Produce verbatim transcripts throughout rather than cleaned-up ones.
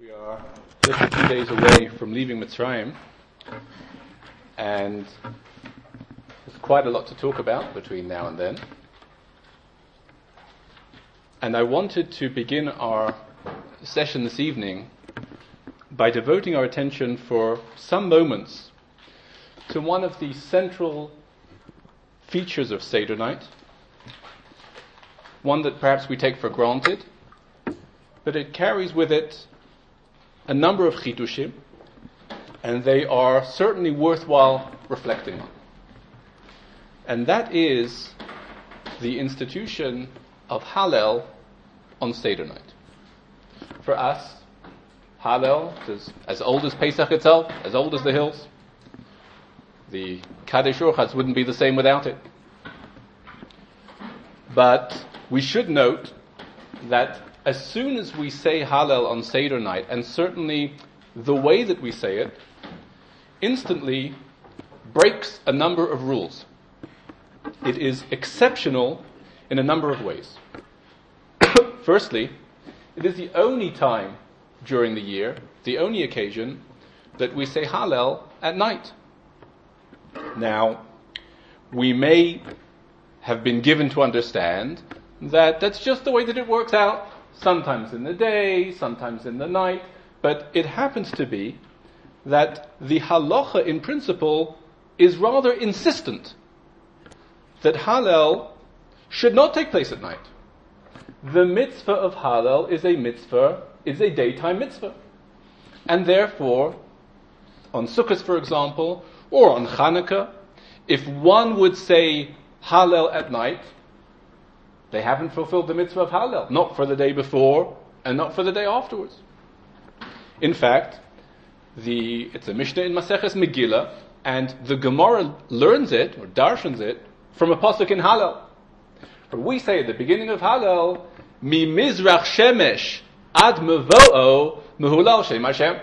We are just a few days away from leaving Mitzrayim, and there's quite a lot to talk about between now and then. And I wanted to begin our session this evening by devoting our attention for some moments to one of the central features of Seder night, one that perhaps we take for granted, but it carries with it a number of chidushim, and they are certainly worthwhile reflecting on. And that is the institution of Hallel on Seder night. For us, Hallel is as old as Pesach itself, as old as the hills. The Kadesh Urchatz wouldn't be the same without it. But we should note that as soon as we say Hallel on Seder night, and certainly the way that we say it, instantly breaks a number of rules. It is exceptional in a number of ways. Firstly, it is the only time during the year, the only occasion, that we say Hallel at night. Now, we may have been given to understand that that's just the way that it works out. Sometimes in the day, sometimes in the night, but it happens to be that the halacha in principle is rather insistent that Hallel should not take place at night. The mitzvah of Hallel is a mitzvah, is a daytime mitzvah. And therefore, on Sukkot, for example, or on Chanukah, if one would say Hallel at night, they haven't fulfilled the mitzvah of Hallel, not for the day before and not for the day afterwards. In fact, the it's a Mishnah in Maseches Megillah, and the Gemara learns it, or darshans it, from a pasuk in Hallel. For we say at the beginning of Hallel, Mi mizrach shemesh ad mevo'o mehulal shem Hashem.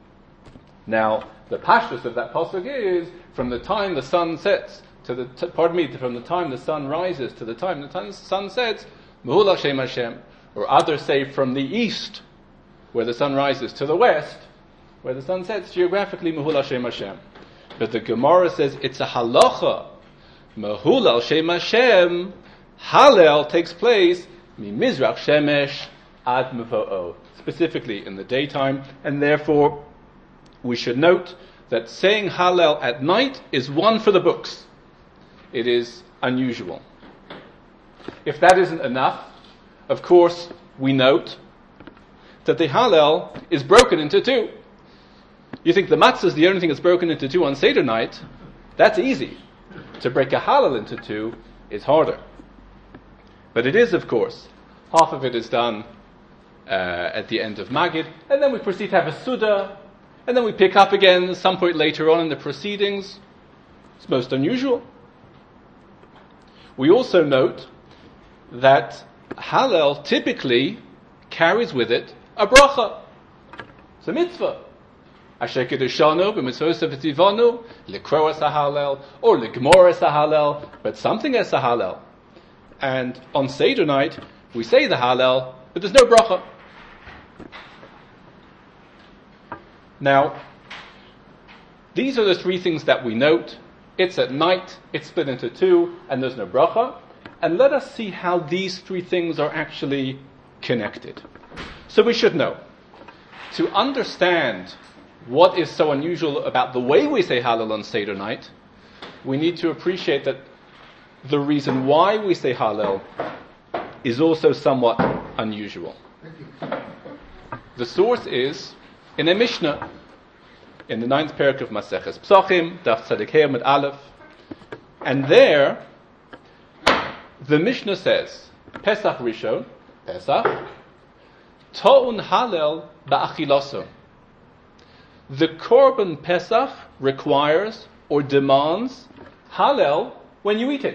Now, the pashtus of that pasuk is, from the time the sun sets, to the t- pardon me, from the time the sun rises to the time the time the sun sets, Mehulal Shem Hashem, or others say from the east, where the sun rises, to the west, where the sun sets, geographically Mehulal Shem Hashem. But the Gemara says it's a halacha, Mehulal Shem Hashem, Hallel takes place Mimizrach Shemesh ad Mevo'o, specifically in the daytime, and therefore we should note that saying Hallel at night is one for the books. It is unusual. If that isn't enough, of course, we note that the Hallel is broken into two. You think the matzah is the only thing that's broken into two on Seder night? That's easy. To break a Hallel into two is harder. But it is, of course. Half of it is done uh, at the end of Magid, and then we proceed to have a Suda, and then we pick up again at some point later on in the proceedings. It's most unusual. We also note that Hallel typically carries with it a bracha. It's a mitzvah. Asher kedushanu b'mitzvos v'tivanu likro es Hallel or ligmor es Hallel, but something es Hallel. And on Seder night we say the Hallel, but there's no bracha. Now, these are the three things that we note. It's at night, it's split into two, and there's no bracha. And let us see how these three things are actually connected. So we should know, to understand what is so unusual about the way we say Hallel on Seder night, we need to appreciate that the reason why we say Hallel is also somewhat unusual. The source is in a Mishnah, in the ninth parak of Maseches Psachim, Daf Tzadik Hey Amud Aleph, and there the Mishnah says, Pesach Rishon, Pesach, To'un Hallel ba'achiloso. The Korban Pesach requires or demands Hallel when you eat it,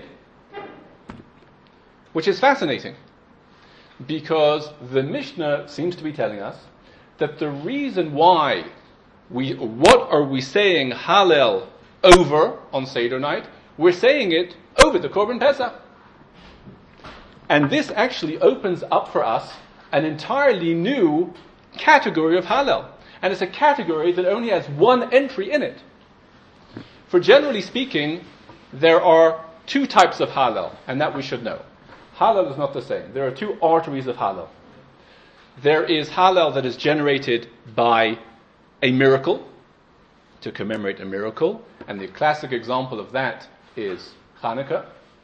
which is fascinating, because the Mishnah seems to be telling us that the reason why We, what are we saying Hallel over on Seder night? We're saying it over the Korban Pesach. And this actually opens up for us an entirely new category of Hallel. And it's a category that only has one entry in it. For generally speaking, there are two types of Hallel, and that we should know. Hallel is not the same. There are two arteries of Hallel. There is Hallel that is generated by a miracle, to commemorate a miracle, and the classic example of that is Hanukkah.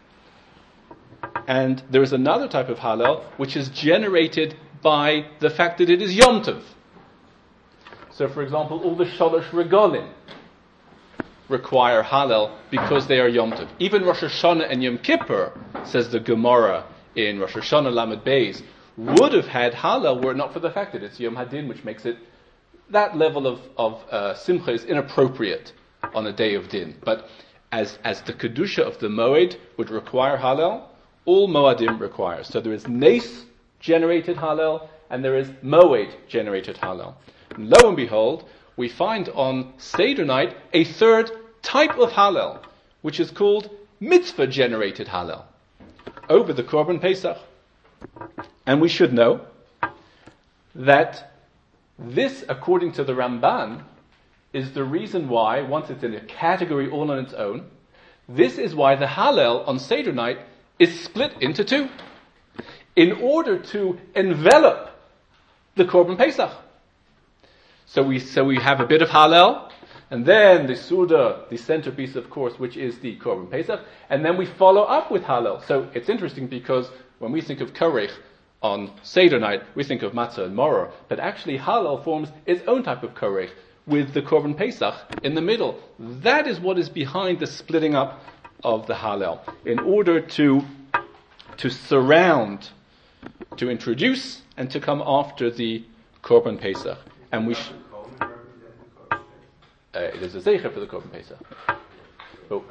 And there is another type of Hallel which is generated by the fact that it is Yom Tov. So, for example, all the Shalosh Regalim require Hallel because they are Yom Tov. Even Rosh Hashanah and Yom Kippur, says the Gemara in Rosh Hashanah Lamed Beis, would have had Hallel were it not for the fact that it's Yom Hadin, which makes it, that level of, of uh, Simcha is inappropriate on a day of Din. But as, as the Kedusha of the Moed would require Hallel, all Moadim requires. So there is Nes generated Hallel, and there is Moed generated Hallel. And lo and behold, we find on Seder night a third type of Hallel, which is called mitzvah generated Hallel, over the Korban Pesach. And we should know that this, according to the Ramban, is the reason why, once it's in a category all on its own, this is why the Hallel on Seder night is split into two, in order to envelop the Korban Pesach. So we so we have a bit of Hallel, and then the Suda, the centerpiece, of course, which is the Korban Pesach, and then we follow up with Hallel. So it's interesting because when we think of Korech on Seder night, we think of Matzah and Maror, but actually Hallel forms its own type of Korech with the Korban Pesach in the middle. That is what is behind the splitting up of the Hallel, in order to to surround, to introduce, and to come after the Korban Pesach. And we sh- uh, it is a zeicher for the Korban Pesach. Oh.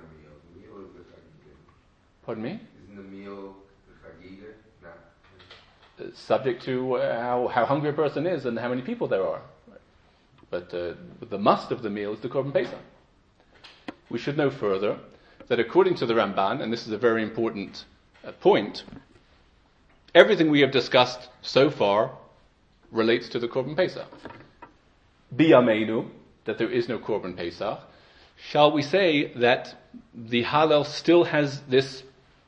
Pardon me? Isn't the meal the chagiga? No. Uh, subject to uh, how, how hungry a person is and how many people there are. But uh, the must of the meal is the Korban Pesach. We should know further that according to the Ramban, and this is a very important uh, point, everything we have discussed so far relates to the Korban Pesach. Biyameinu, that there is no Korban Pesach. Shall we say that the Hallel still has this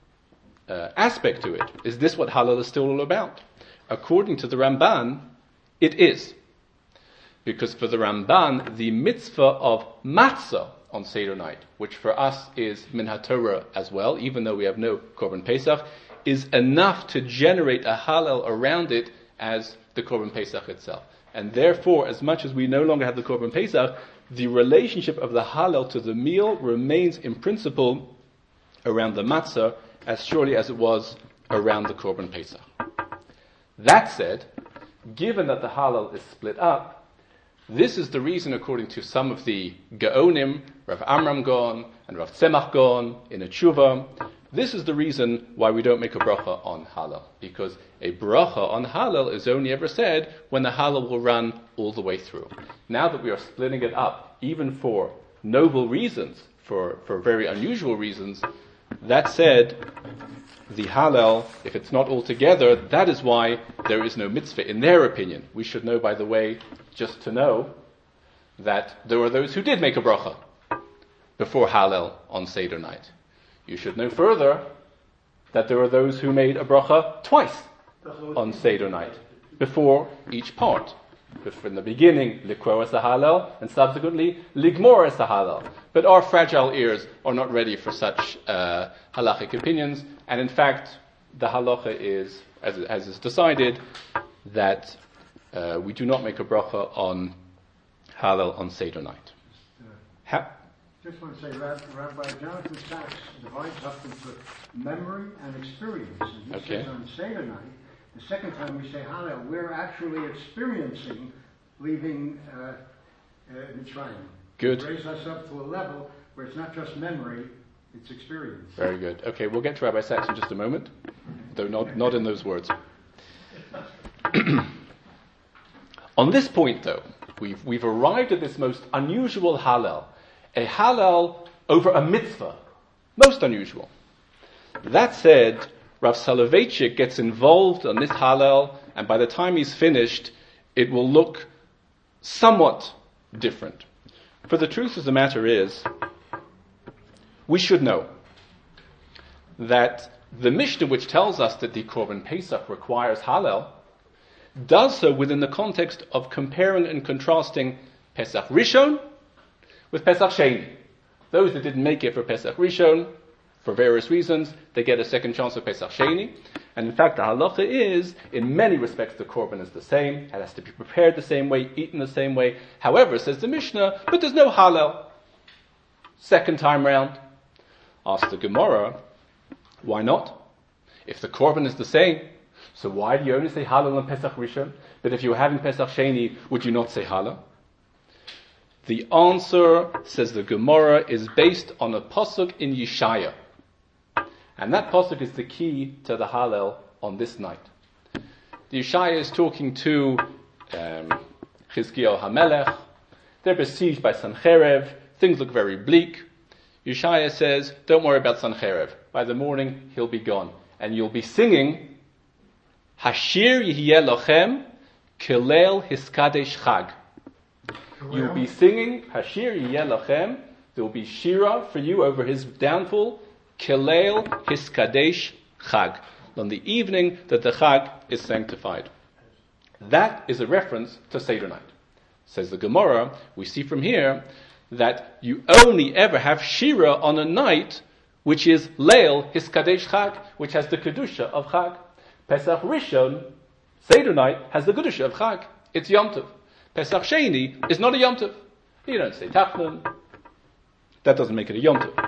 uh, aspect to it? Is this what Hallel is still all about? According to the Ramban, it is. Because for the Ramban, the mitzvah of matzah on Seder night, which for us is min haTorah as well, even though we have no Korban Pesach, is enough to generate a Hallel around it as the Korban Pesach itself. And therefore, as much as we no longer have the Korban Pesach, the relationship of the Hallel to the meal remains in principle around the matzah as surely as it was around the Korban Pesach. That said, given that the Hallel is split up, this is the reason, according to some of the Gaonim, Rav Amram Gaon and Rav Tzemach Gaon in a tshuva, this is the reason why we don't make a bracha on Hallel. Because a bracha on Hallel is only ever said when the Hallel will run all the way through. Now that we are splitting it up, even for noble reasons, for, for very unusual reasons, that said, the Hallel, if it's not all together, that is why there is no mitzvah, in their opinion. We should know, by the way, just to know, that there were those who did make a bracha before Hallel on Seder night. You should know further that there are those who made a bracha twice on Seder night, before each part. In the beginning, likro as a Hallel, and subsequently, ligmor as a Hallel. But our fragile ears are not ready for such uh, halachic opinions, and in fact, the halacha is, as, as is decided, that uh, we do not make a bracha on Hallel on Seder night. Ha- Just want to say, Rabbi Jonathan Sachs divides up into memory and experience. And he Okay. says on Seder night, the second time we say Hallel, we're actually experiencing leaving uh, uh, Mitzrayim. Good. It raises us up to a level where it's not just memory, it's experience. Very good. Okay, we'll get to Rabbi Sachs in just a moment, though not, not in those words. On this point, though, we've, we've arrived at this most unusual Hallel. A Hallel over a mitzvah. Most unusual. That said, Rav Soloveitchik gets involved on this Hallel, and by the time he's finished, it will look somewhat different. For the truth of the matter is, we should know that the Mishnah, which tells us that the Korban Pesach requires Hallel, does so within the context of comparing and contrasting Pesach Rishon with Pesach Sheni. Those that didn't make it for Pesach Rishon, for various reasons, they get a second chance of Pesach Sheni. And in fact, the halacha is, in many respects, the korban is the same. It has to be prepared the same way, eaten the same way. However, says the Mishnah, but there's no Hallel. Second time round. Ask the Gemara, why not? If the korban is the same, so why do you only say Hallel on Pesach Rishon? But if you were having Pesach Sheni, would you not say Hallel? The answer, says the Gemara, is based on a pasuk in Yeshaya. And that pasuk is the key to the Hallel on this night. The Yeshaya is talking to um, Chizkiyahu HaMelech. They're besieged by Sancherev. Things look very bleak. Yeshaya says, don't worry about Sancherev. By the morning, he'll be gone. And you'll be singing, Hashir Yihyeh Lochem Kilel Hiskadesh Chag. You'll be singing Hashir Yihyeh Lochem. There will be Shira for you over his downfall. Kilel Hiskadesh Chag. On the evening that the Chag is sanctified. That is a reference to Seder night. Says the Gemara, we see from here that you only ever have Shira on a night which is Leil Hiskadesh Chag, which has the Kedusha of Chag. Pesach Rishon, Seder night, has the Kedusha of Chag. It's Yom Tov. Pesach Sheni is not a Yom Tov. You don't say Tachnon. That doesn't make it a Yom Tov.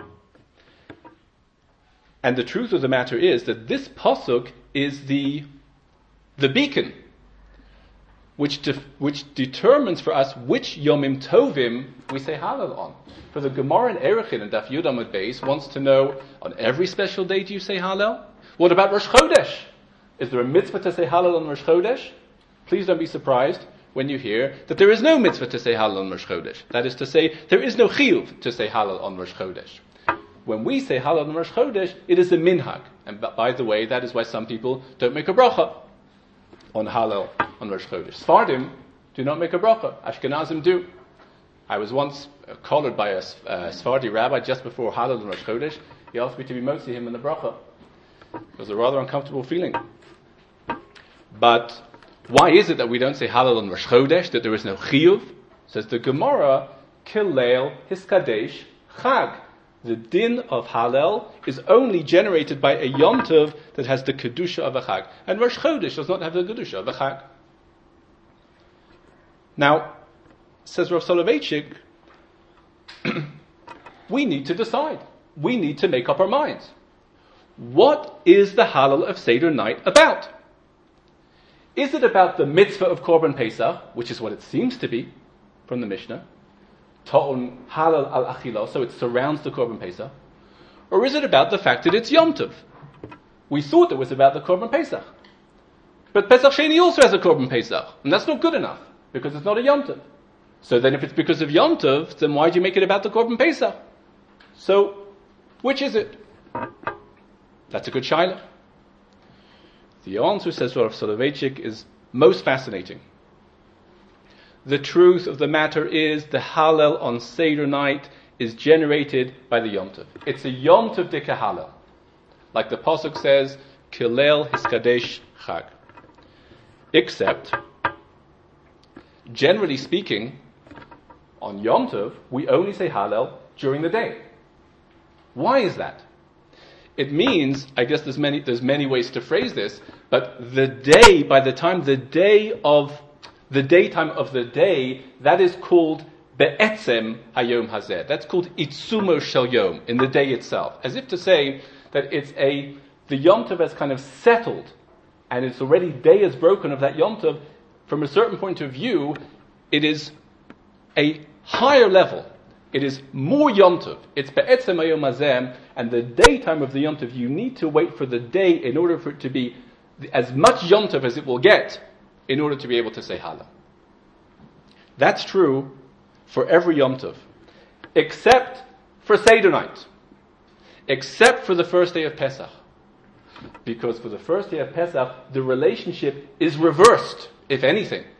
And the truth of the matter is that this pasuk is the the beacon which de- which determines for us which Yomim Tovim we say Hallel on. For the Gemara in Erechin and Daf Yud Amud Beis wants to know, on every special day do you say Hallel? What about Rosh Chodesh? Is there a mitzvah to say Hallel on Rosh Chodesh? Please don't be surprised when you hear that there is no mitzvah to say Hallel on Rosh Chodesh. That is to say, there is no chiyuv to say Hallel on Rosh Chodesh. When we say Hallel on Rosh Chodesh, it is a minhag. And by the way, that is why some people don't make a bracha on Hallel on Rosh Chodesh. Sfardim do not make a bracha. Ashkenazim do. I was once uh, collared by a uh, Sephardi rabbi just before Hallel on Rosh Chodesh. He asked me to be motzi him in the bracha. It was a rather uncomfortable feeling. But why is it that we don't say Hallel on Rosh Chodesh, that there is no chiyuv? Says the Gemara, Kilel Hiskadesh Chag. The din of Hallel is only generated by a Yom Tov that has the Kedusha of a Chag. And Rosh Chodesh does not have the Kedusha of a Chag. Now, says Rav Soloveitchik, we need to decide. We need to make up our minds. What is the Hallel of Seder night about? Is it about the mitzvah of Korban Pesach, which is what it seems to be from the Mishnah? Ta'on Hallel al Achila, so it surrounds the Korban Pesach. Or is it about the fact that it's Yom Tov? We thought it was about the Korban Pesach. But Pesach Sheni also has a Korban Pesach. And that's not good enough, because it's not a Yom Tov. So then if it's because of Yom Tov, then why do you make it about the Korban Pesach? So, which is it? That's a good shaila. The answer, says Rav Soloveitchik, is most fascinating. The truth of the matter is the Hallel on Seder night is generated by the Yom Tov. It's a Yom Tov dike Hallel. Like the Pasuk says, Kilel Hiskadesh Chag. Except, generally speaking, on Yom Tov, we only say Hallel during the day. Why is that? It means, I guess there's many, there's many ways to phrase this, but the day, by the time the day of the daytime of the day, that is called Be'etzem Hayom Hazeh. That's called Itzumo Shel Yom, in the day itself. As if to say that it's a, the Yom Tov has kind of settled, and it's already, day is broken of that Yom Tov. From a certain point of view, it is a higher level. It is more Yom Tov. It's Be'etzem Hayom Hazeh, and the daytime of the Yom Tov, you need to wait for the day in order for it to be as much Yom Tov as it will get, in order to be able to say Hallel. That's true for every Yom Tov, except for Seder night, except for the first day of Pesach. Because for the first day of Pesach, the relationship is reversed, if anything.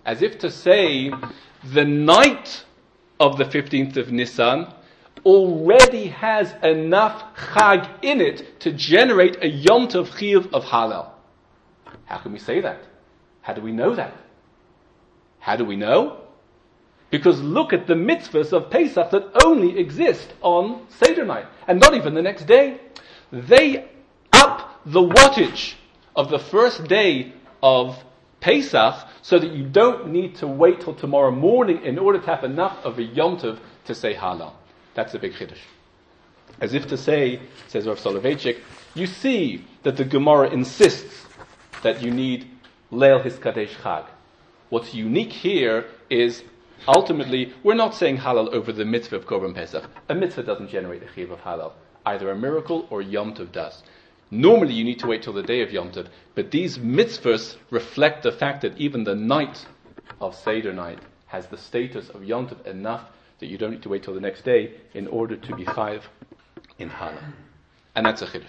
As if to say, the night of the fifteenth of Nisan already has enough Chag in it to generate a Yom Tov Chiyuv of Hallel. How can we say that? How do we know that? How do we know? Because look at the mitzvahs of Pesach that only exist on Seder night, and not even the next day. They up the wattage of the first day of Pesach so that you don't need to wait till tomorrow morning in order to have enough of a Yom Tov to say Hallel. That's a big chiddush. As if to say, says Rav Soloveitchik, you see that the Gemara insists that you need Leil Hiskadesh Chag. What's unique here is, ultimately, we're not saying Hallel over the mitzvah of Korban Pesach. A mitzvah doesn't generate a chiyuv of Hallel. Either a miracle or Yom Tov does. Normally you need to wait till the day of Yom Tov, but these mitzvahs reflect the fact that even the night of Seder night has the status of Yom Tov enough that you don't need to wait till the next day in order to be chayiv in Hallel. And that's a chiddush.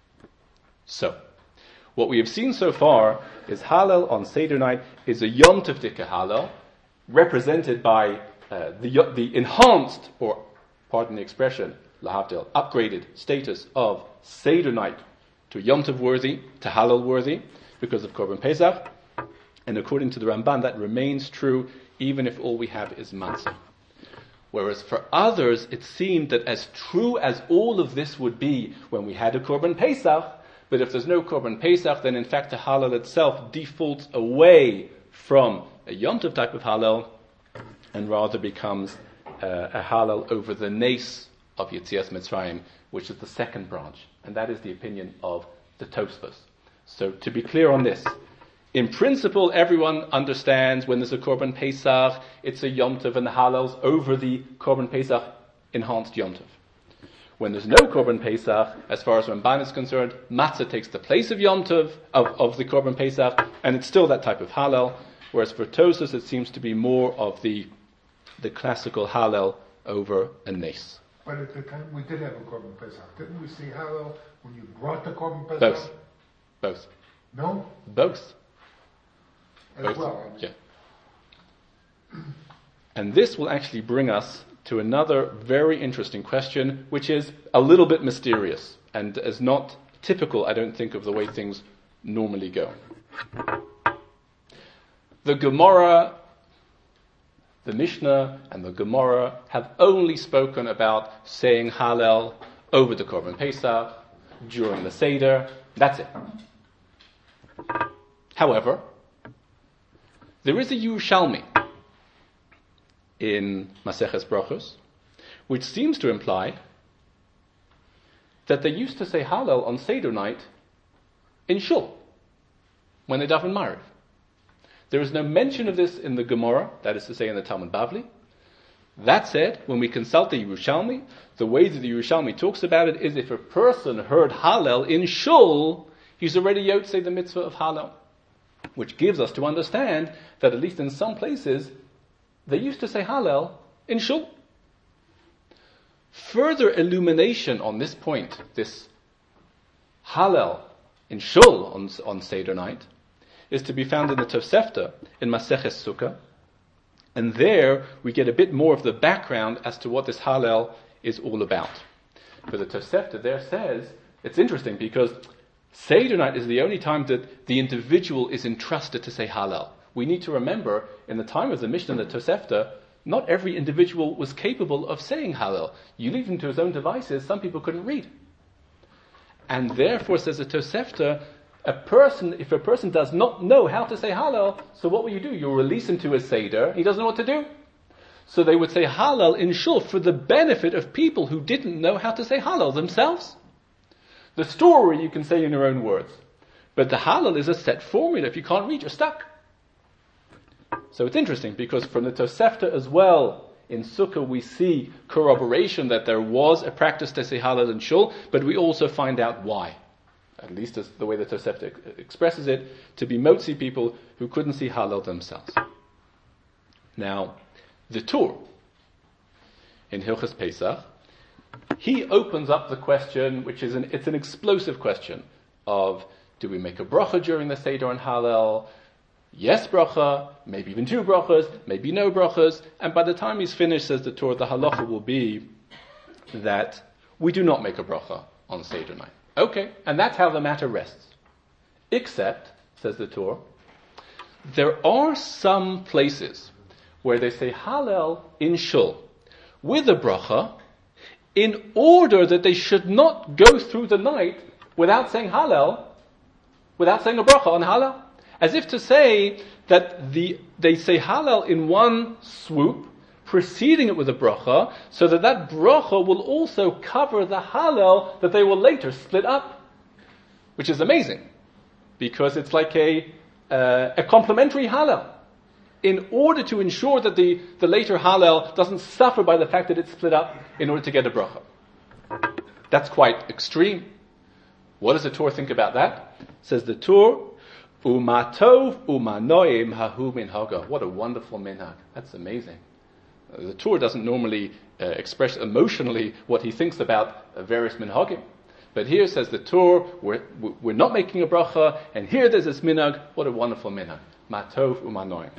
So, what we have seen so far is Hallel on Seder night is a Yom Tov Dika Hallel, represented by uh, the, the enhanced, or pardon the expression, lahavdil, upgraded status of Seder night to Yom Tov worthy, to Hallel worthy, because of Korban Pesach. And according to the Ramban, that remains true even if all we have is matzah. Whereas for others, it seemed that as true as all of this would be when we had a Korban Pesach, but if there's no Korban Pesach, then in fact the Hallel itself defaults away from a Yom Tov type of Hallel and rather becomes uh, a Hallel over the Nes of Yetzias Mitzrayim, which is the second branch. And that is the opinion of the Tosfos. So to be clear on this, in principle, everyone understands when there's a Korban Pesach, it's a Yom Tov and the Hallel's over the Korban Pesach enhanced Yom Tov. When there's no Korban Pesach, as far as Ramban is concerned, Matzah takes the place of Yom Tov, of, of the Korban Pesach, and it's still that type of Hallel, whereas for Tosfos it seems to be more of the the classical Hallel over a Nes. But at the time we did have a Korban Pesach. Didn't we see Hallel when you brought the Korban Pesach? Both. Both. No? Both. As Both. well. Yeah. And this will actually bring us to another very interesting question, which is a little bit mysterious and is not typical, I don't think, of the way things normally go. The Gemara, the Mishnah and the Gemara have only spoken about saying Hallel over the Korban Pesach, during the Seder. That's it. However, there is a Yerushalmi in Maseches Brachos, which seems to imply that they used to say Hallel on Seder night in Shul, when they daven Mariv. There is no mention of this in the Gemara, that is to say in the Talmud Bavli. That said, when we consult the Yerushalmi, the way that the Yerushalmi talks about it is if a person heard Hallel in Shul, he's already yotzei the mitzvah of Hallel. Which gives us to understand that at least in some places, they used to say Hallel in Shul. Further illumination on this point, this Hallel in Shul on, on Seder night, is to be found in the Tosefta in Maseches Sukkah. And there we get a bit more of the background as to what this Hallel is all about. But the Tosefta there says, it's interesting because Seder night is the only time that the individual is entrusted to say Hallel. We need to remember, in the time of the Mishnah and the Tosefta, not every individual was capable of saying Hallel. You leave him to his own devices, some people couldn't read. And therefore, says the Tosefta, a person, if a person does not know how to say Hallel, so what will you do? You'll release him to a Seder, he doesn't know what to do. So they would say Hallel in Shul for the benefit of people who didn't know how to say Hallel themselves. The story you can say in your own words. But the Hallel is a set formula. If you can't read, you're stuck. So it's interesting because from the Tosefta as well, in Sukkah we see corroboration that there was a practice to say Hallel in Shul, but we also find out why. At least as the way the Tosefta expresses it, to be motzi people who couldn't see Hallel themselves. Now, the Tur in Hilchos Pesach, he opens up the question, which is an, it's an explosive question of, do we make a bracha during the Seder on Hallel? yes bracha, maybe even two brachas, maybe no brachas, and by the time he's finished, says the Torah, the halacha will be that we do not make a bracha on Seder night. Okay, and that's how the matter rests. Except, says the Torah, there are some places where they say Hallel in Shul with a bracha in order that they should not go through the night without saying Hallel, without saying a bracha on Hallel. As if to say that the they say Hallel in one swoop, preceding it with a bracha, so that that bracha will also cover the Hallel that they will later split up. Which is amazing, because it's like a uh, a complementary Hallel, in order to ensure that the, the later Hallel doesn't suffer by the fact that it's split up in order to get a bracha. That's quite extreme. What does the Torah think about that? Says the Torah, Umatov umanoim hahu minhaga. What a wonderful minhag. That's amazing. Uh, the Torah doesn't normally uh, express emotionally what he thinks about uh, various minhagim. But here says the Torah, we're, we're not making a bracha, and here there's this minhag. What a wonderful minhag. Matov umanoim.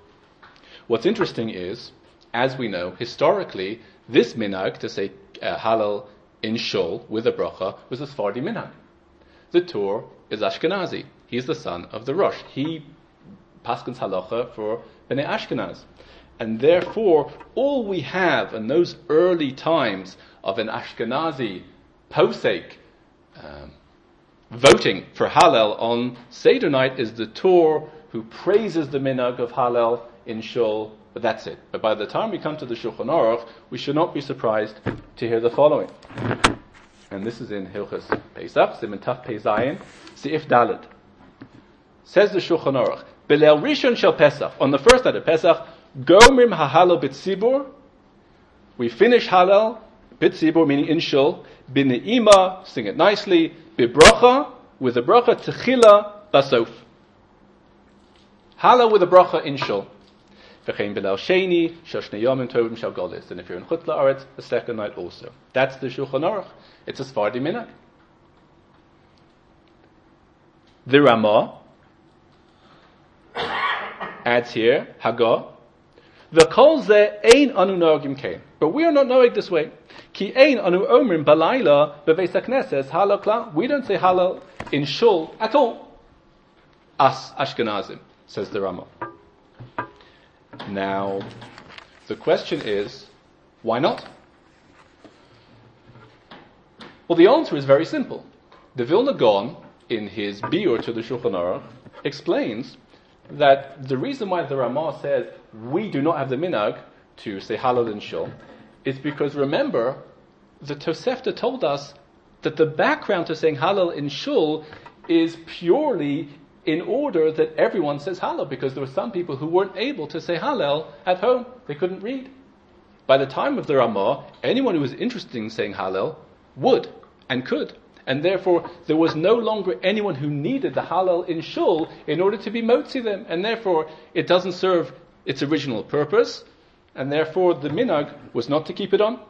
What's interesting is, as we know, historically, this minhag, to say uh, Hallel in Shul with a bracha, was a Sephardi minhag. The Torah is Ashkenazi. He's the son of the Rosh. He paskins halacha for Bnei Ashkenaz. And therefore, all we have in those early times of an Ashkenazi posek um, voting for Hallel on Seder night is the Torah who praises the minhag of Hallel in Shul, but that's it. But by the time we come to the Shulchan Aruch, we should not be surprised to hear the following. And this is in Hilchos Pesach, Siman Taf Pei Zayin, Seif Dalet. Says the Shulchan Aruch, Belel Rishon Shel Pesach, on the first night of Pesach, Gomrim HaHallel B'tzibur, we finish Hallel, B'tzibur, meaning in Shul, B'ne'ima, sing it nicely, B'bracha, with a bracha, Techila, Basof. Hallel with a bracha in Shul. V'chein Belel Sheni, Shel Shnei Yomim Tovim Shel Golis, and if you're in Chutz La'aretz, the second night also. That's the Shulchan Aruch. It's a Sephardi minhag. The Ramah adds here, Haggah, V'kol ze ein anu nogim kein. But we are not knowing this way. Ki ein anu omrim balayla beveis hakneses halal kla. We don't say halal in Shul at all. Us Ashkenazim, says the Ramah. Now, the question is, why not? Well, the answer is very simple. The Vilna Gaon, in his Biur to the Shulchan Aruch, explains that the reason why the Ramah says we do not have the minhag to say Hallel in Shul is because, remember, the Tosefta told us that the background to saying Hallel in Shul is purely in order that everyone says Hallel, because there were some people who weren't able to say Hallel at home. They couldn't read. By the time of the Ramah, anyone who was interested in saying Hallel would and could. And therefore, there was no longer anyone who needed the Hallel in Shul in order to be motzi them. And therefore, it doesn't serve its original purpose. And therefore, the minhag was not to keep it on.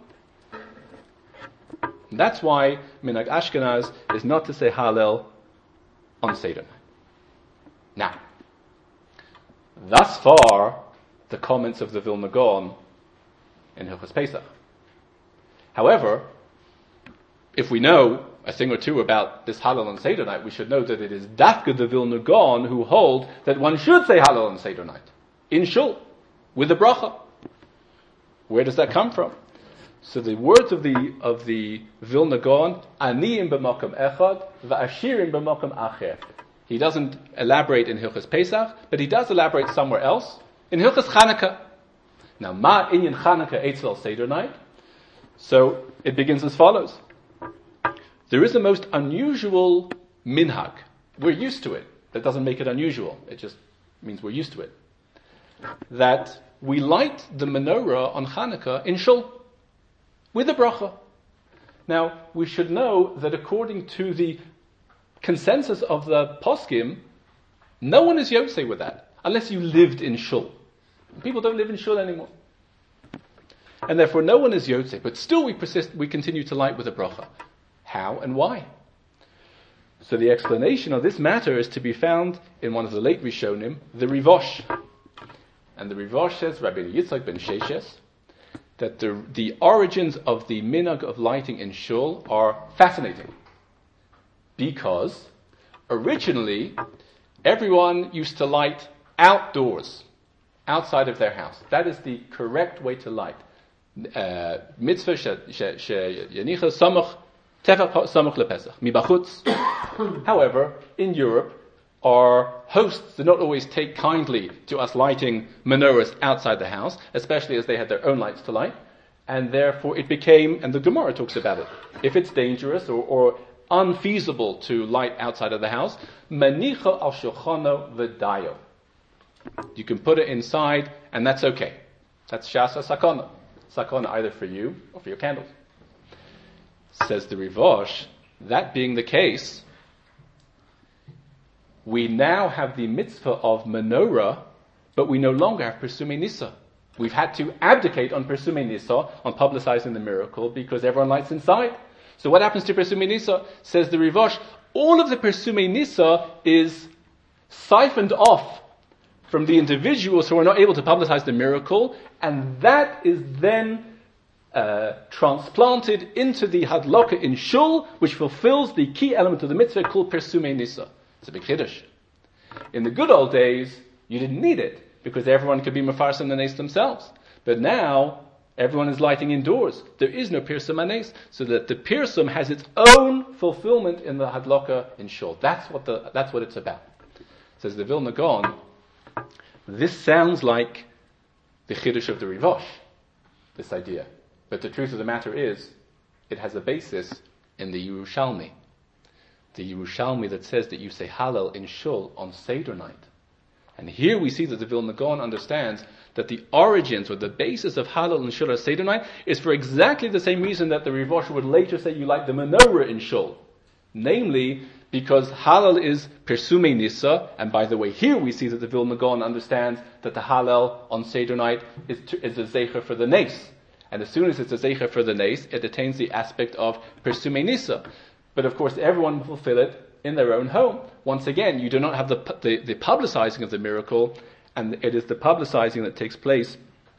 And that's why minhag Ashkenaz is not to say Hallel on Seder night. Now, thus far, the comments of the Vilna Gaon in Hilchos Pesach. However, if we know a thing or two about this Hallel on Seder night, we should know that it is Dafka the Vilna Gaon who hold that one should say Hallel on Seder night, in Shul, with the bracha. Where does that come from? So the words of the of the Vilna Gaon, Aniyim b'makom echad, v'ashirim b'makom acher. He doesn't elaborate in Hilchos Pesach, but he does elaborate somewhere else, in Hilchos Chanukah. Now, ma inyan Chanukah etzel Seder night? So, it begins as follows. There is the most unusual minhag. We're used to it. That doesn't make it unusual. It just means we're used to it. That we light the menorah on Chanukah in Shul, with a bracha. Now, we should know that according to the consensus of the poskim, no one is yotzei with that, unless you lived in Shul. People don't live in Shul anymore. And therefore no one is yotzei, but still we persist, we continue to light with a bracha. How and why? So the explanation of this matter is to be found in one of the late Rishonim, the Rivosh. And the Rivosh says, Rabbi Yitzchak ben Sheshes, that the, the origins of the minhag of lighting in shul are fascinating. Because originally, everyone used to light outdoors, outside of their house. That is the correct way to light. Uh, mitzvah sheyanicha samach tefach samach lepesach mibachutz. However, in Europe, our hosts did not always take kindly to us lighting menorahs outside the house, especially as they had their own lights to light, and therefore it became, and the Gemara talks about it, if it's dangerous or, or unfeasible to light outside of the house, manicha al shulchano v'dayo. You can put it inside, and that's okay. That's shasa sakona. Sakona either for you or for your candles. Says the Rivosh, that being the case, we now have the mitzvah of menorah, but we no longer have Persumei Nisa. We've had to abdicate on Persumei Nisa, on publicizing the miracle, because everyone lights inside. So what happens to Persumei Nisa? Says the Rivosh, all of the Persumei Nisa is siphoned off from the individuals who are not able to publicize the miracle, and that is then uh, transplanted into the hadlaka in shul, which fulfills the key element of the mitzvah called Persumei Nisa. It's a big chiddush. In the good old days, you didn't need it, because everyone could be mefarsim the nes themselves. But now, everyone is lighting indoors. There is no pirsum anes, so that the pirsum has its own fulfillment in the hadlaka in shul. That's what the that's what it's about. Says the Vilna Gaon, this sounds like the chiddush of the Rivosh, this idea. But the truth of the matter is, it has a basis in the Yerushalmi. The Yerushalmi that says that you say Hallel in shul on Seder night. And here we see that the Vilna Gaon understands that the origins or the basis of Hallel in shul on Seder night is for exactly the same reason that the Rivosh would later say you like the menorah in shul. Namely, because Hallel is Persumei Nisa, and by the way, here we see that the Vilna Gaon understands that the Hallel on Seder night is, to, is a Zecher for the Nes. And as soon as it's a Zecher for the Nes, it attains the aspect of Persumei Nisa. But of course, everyone will fulfill it in their own home. Once again, you do not have the, the, the publicizing of the miracle, and it is the publicizing that takes place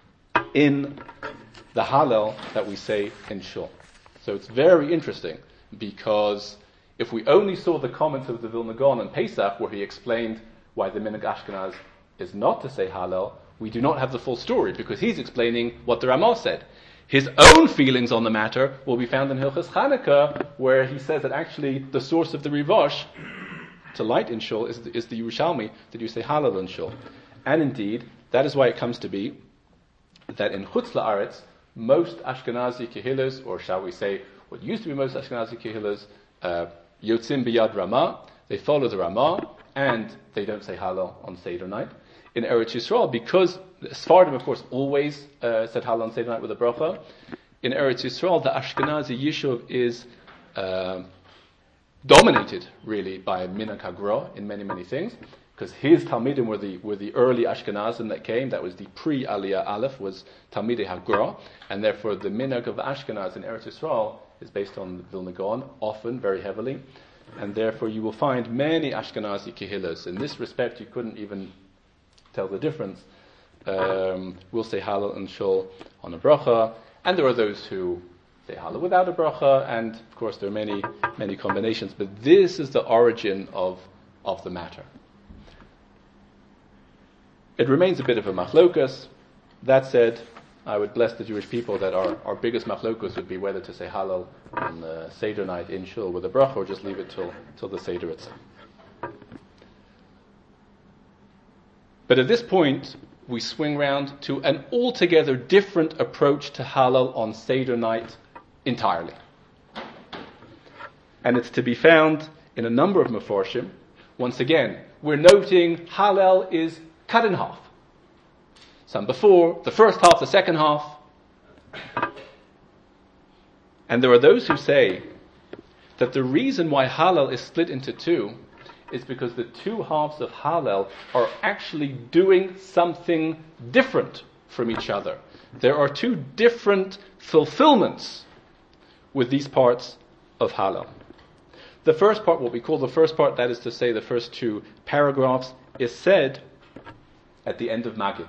in the Hallel that we say in shul. So it's very interesting, because if we only saw the comments of the Vilna Gaon on Pesach, where he explained why the minhag Ashkenaz is not to say Hallel, we do not have the full story, because he's explaining what the Ramah said. His own feelings on the matter will be found in Hilchas Chanukah, where he says that actually the source of the Rivosh to light in shul is the, is the Yerushalmi, that you say Hallel in shul. And indeed, that is why it comes to be that in Chutz La'aretz, most Ashkenazi Kehillas, or shall we say, what used to be most Ashkenazi Kehillas, uh, Yotzim Biyad Ramah, they follow the Ramah, and they don't say Hallel on Seder night. In Eretz Yisrael, because Sfardim, of course, always uh, said Hallel on Seder night with a bracha. In Eretz Yisrael, the Ashkenazi Yishuv is uh, dominated, really, by Minhag HaGra in many, many things, because his Talmidim were the were the early Ashkenazim that came. That was the pre-Aliyah Aleph, was Talmidei HaGra, and therefore the Minhag of the Ashkenaz in Eretz Yisrael is based on the Vilna Gaon, often, very heavily, and therefore you will find many Ashkenazi Kehillas. In this respect, you couldn't even tell the difference. Um, we'll say Hallel and shul on a bracha, and there are those who say Hallel without a bracha, and of course there are many, many combinations, but this is the origin of, of the matter. It remains a bit of a machlokas. That said, I would bless the Jewish people that our, our biggest machlokas would be whether to say Hallel on the Seder night in shul with a bracha, or just leave it till, till the Seder itself. But at this point, we swing round to an altogether different approach to Hallel on Seder night entirely. And it's to be found in a number of Meforshim. Once again, we're noting Hallel is cut in half. Some before, the first half, the second half. And there are those who say that the reason why Hallel is split into two is because the two halves of Hallel are actually doing something different from each other. There are two different fulfillments with these parts of Hallel. The first part, what we call the first part, that is to say the first two paragraphs, is said at the end of Magid.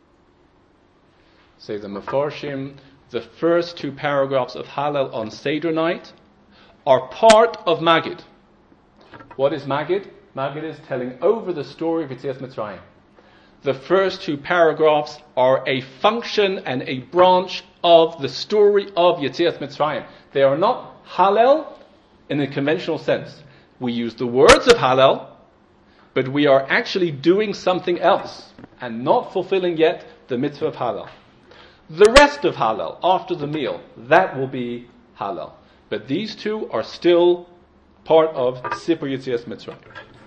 Say the Mefarshim, the first two paragraphs of Hallel on Seder night are part of Magid. What is Magid? Magid is telling over the story of Yetzias Mitzrayim. The first two paragraphs are a function and a branch of the story of Yetzias Mitzrayim. They are not Hallel in the conventional sense. We use the words of Hallel, but we are actually doing something else and not fulfilling yet the mitzvah of Hallel. The rest of Hallel, after the meal, that will be Hallel. But these two are still part of Sipur Yetzias Mitzrayim.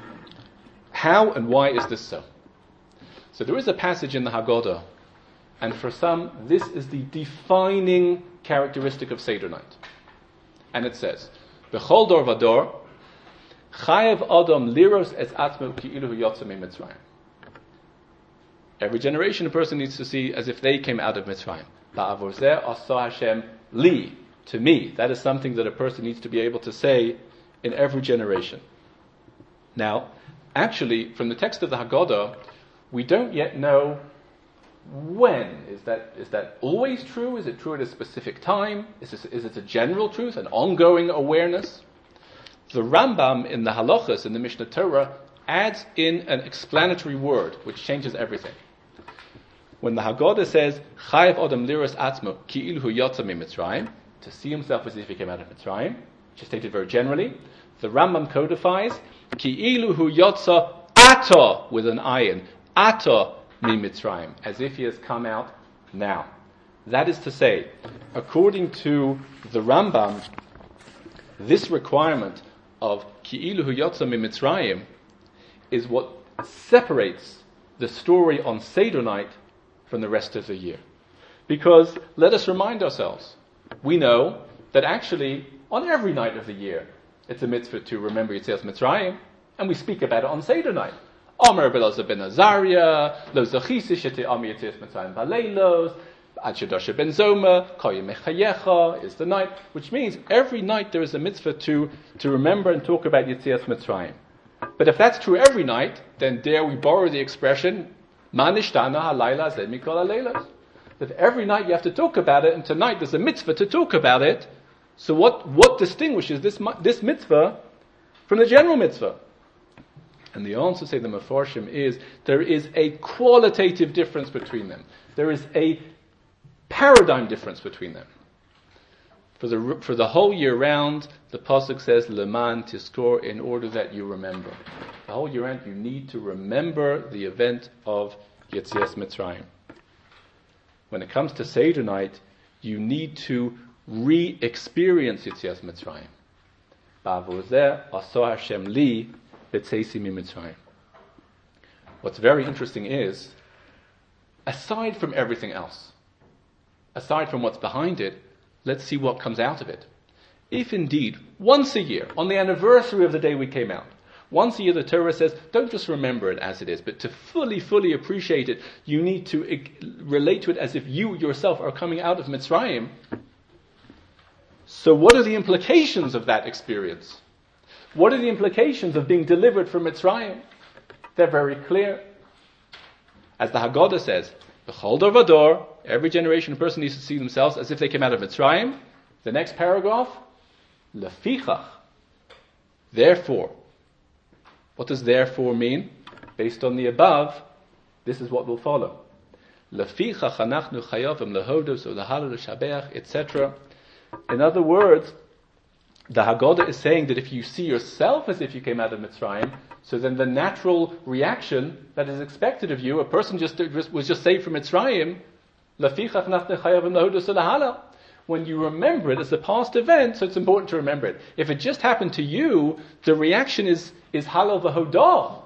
How and why is this so? So there is a passage in the Haggadah, and for some, this is the defining characteristic of Seder night. And it says, B'chol dor vador, chayev adam liros es atzmo ki'ilu hu yotza miMitzrayim. Every generation, a person needs to see as if they came out of Mitzrayim. Ba'avor zeh asa Hashem li, to me. That is something that a person needs to be able to say in every generation. Now, actually, from the text of the Haggadah, we don't yet know when. Is that is that always true? Is it true at a specific time? Is, this, is it a general truth, an ongoing awareness? The Rambam in the Halachas, in the Mishnah Torah, adds in an explanatory word, which changes everything. When the Haggadah says, Chayev Adam Liros Atzmo, Ki'ilu Hu Yotza miMitzrayim, to see himself as if he came out of Mitzrayim, which is stated very generally, the Rambam codifies, Ki'ilu Hu Yotza Ata, with an ayin, Ata miMitzrayim, as if he has come out now. That is to say, according to the Rambam, this requirement of Ki'ilu Hu Yotza miMitzrayim is what separates the story on Seder night from the rest of the year. Because, let us remind ourselves, we know that actually, on every night of the year, it's a mitzvah to remember Yetzias Mitzrayim, and we speak about it on Seder night. Omer Belazar ben Azariah, Lo Zachisi Shete Ami Yetzias Mitzrayim Baleilos, Ad Shadosha ben Zoma, Koyim Mechayecha is the night, which means every night there is a mitzvah to, to remember and talk about Yetzias Mitzrayim. But if that's true every night, then dare we borrow the expression, Manishtana halayla zeh mikol haleilos. That every night you have to talk about it, and tonight there's a mitzvah to talk about it. So what, what distinguishes this, this mitzvah from the general mitzvah? And the answer, say the Mefarshim, is there is a qualitative difference between them. There is a paradigm difference between them. For the for the whole year round, the pasuk says leman tiskor, in order that you remember. The whole year round, you need to remember the event of Yetzias Mitzrayim. When it comes to Seder night, you need to re-experience Yetzias Mitzrayim. Ba'avor zeh asa Hashem li b'tzeisi miMitzrayim. What's very interesting is, aside from everything else, aside from what's behind it, let's see what comes out of it. If indeed, once a year, on the anniversary of the day we came out, once a year the Torah says, don't just remember it as it is, but to fully, fully appreciate it, you need to ig- relate to it as if you yourself are coming out of Mitzrayim. So what are the implications of that experience? What are the implications of being delivered from Mitzrayim? They're very clear. As the Haggadah says, B'chol dor vador, every generation, a person needs to see themselves as if they came out of Mitzrayim. The next paragraph, lefichach, therefore. What does therefore mean? Based on the above, this is what will follow. Lefichach anachnu chayavim lehodos or lehalal shabeach, et cetera. In other words, the Haggadah is saying that if you see yourself as if you came out of Mitzrayim, so then the natural reaction that is expected of you, a person just was just saved from Mitzrayim, when you remember it as a past event, so it's important to remember it. If it just happened to you, the reaction is, is halal v'hodah.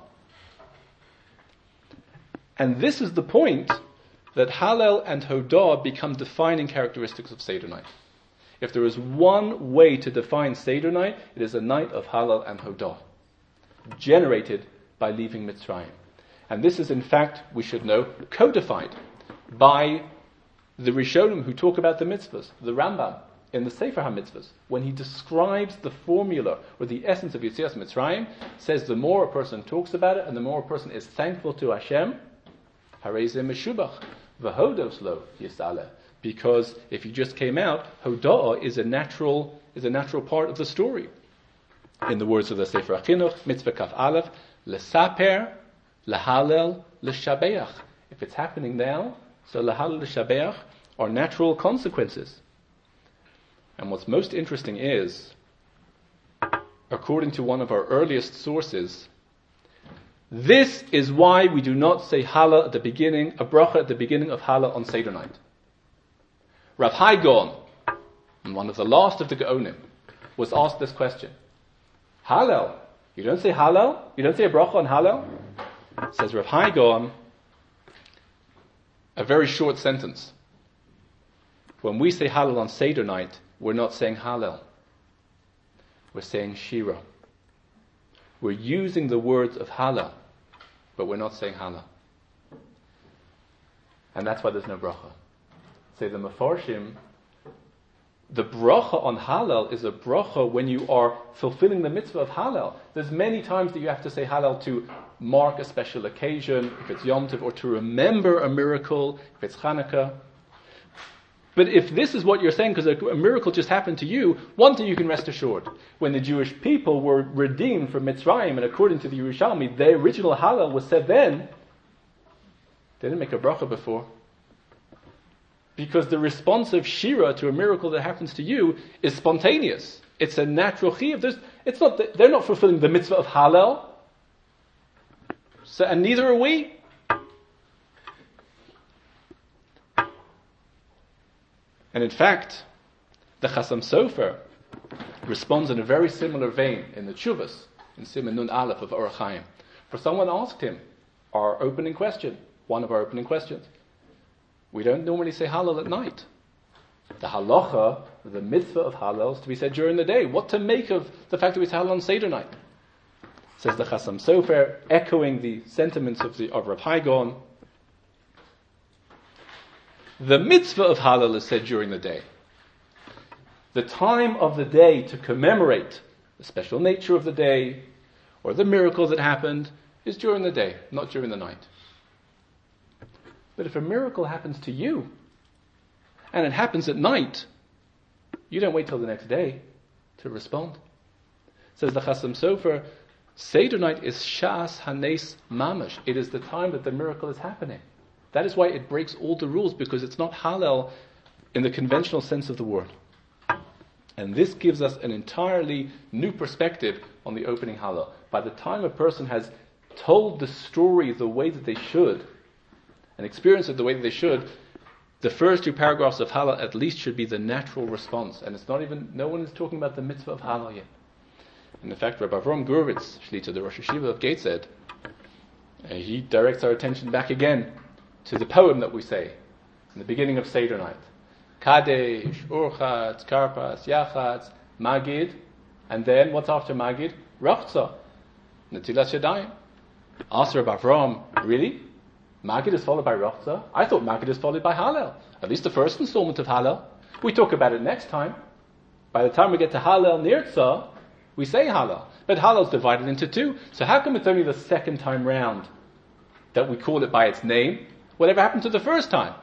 And this is the point that halal and hodah become defining characteristics of Seder night. If there is one way to define Seder night, it is a night of halal and hodah, generated by leaving Mitzrayim. And this is, in fact, we should know, codified by the Rishonim who talk about the mitzvahs, the Rambam in the Sefer HaMitzvahs, when he describes the formula or the essence of Yetzias Mitzrayim, says the more a person talks about it and the more a person is thankful to Hashem, Harei zeh meshubach, v'hodos lo yis'aleh. Because if you just came out, Hoda'ah is a natural is a natural part of the story. In the words of the Sefer HaChinuch, Mitzvah Kaf Aleph, Lesaper, Lehalel, Leshabeach. If it's happening now, so Lehalel, Leshabeach are natural consequences. And what's most interesting is, according to one of our earliest sources, this is why we do not say Hallel at the beginning, a bracha at the beginning of Hallel on Seder night. Rav Hai Gaon, one of the last of the Gaonim, was asked this question. Hallel, you don't say Hallel? You don't say a bracha on Hallel? Says Rav Hai Gaon, a very short sentence. When we say Hallel on Seder night, we're not saying Hallel. We're saying Shira. We're using the words of Hallel, but we're not saying Hallel. And that's why there's no bracha. Say the Mefarshim, the bracha on Hallel is a bracha when you are fulfilling the mitzvah of Hallel. There's many times that you have to say Hallel to mark a special occasion, if it's Yom Tov, or to remember a miracle, if it's Hanukkah. But if this is what you're saying, because a, a miracle just happened to you, one thing you can rest assured. When the Jewish people were redeemed from Mitzrayim, and according to the Yerushalmi, the original Hallel was said then, they didn't make a bracha before. Because the response of Shira to a miracle that happens to you is spontaneous. It's a natural chiyuv. There's, it's not the, they're not fulfilling the mitzvah of Hallel. So, and neither are we. And in fact, the Chasam Sofer responds in a very similar vein in the Tshuvas, in Siman Nun Aleph of Orach Chaim. For someone asked him, our opening question, one of our opening questions, we don't normally say Hallel at night. The halacha, the mitzvah of Hallel, is to be said during the day. What to make of the fact that we say Hallel on Seder night? Says the Chasam Sofer, echoing the sentiments of the of Rav Hai Gaon. The mitzvah of Hallel is said during the day. The time of the day to commemorate the special nature of the day or the miracle that happened is during the day, not during the night. But if a miracle happens to you, and it happens at night, you don't wait till the next day to respond. Says the Chasam Sofer, Seder night is Shas Hanes Mamash. It is the time that the miracle is happening. That is why it breaks all the rules, because it's not Hallel in the conventional sense of the word. And this gives us an entirely new perspective on the opening Hallel. By the time a person has told the story the way that they should, and experienced it the way that they should, the first two paragraphs of Hallel at least should be the natural response. And it's not even, no one is talking about the mitzvah of Hallel yet. And in fact, Rabbi Avram Gurvitz, Shlita, the Rosh Hashiva of Gateshead, uh, he directs our attention back again to the poem that we say in the beginning of Seder night. Kadesh, Urchatz, Karpas, Yachatz, Magid, and then what's after Magid? Rachza, Netilas Yadayim. Ask Rabbi Avram, really? Magid is followed by Rachza? I thought Magid is followed by Hallel. At least the first installment of Hallel. We talk about it next time. By the time we get to Hallel Nirtza, we say Hallel. But Hallel is divided into two. So how come it's only the second time round that we call it by its name? Whatever happened to the first time?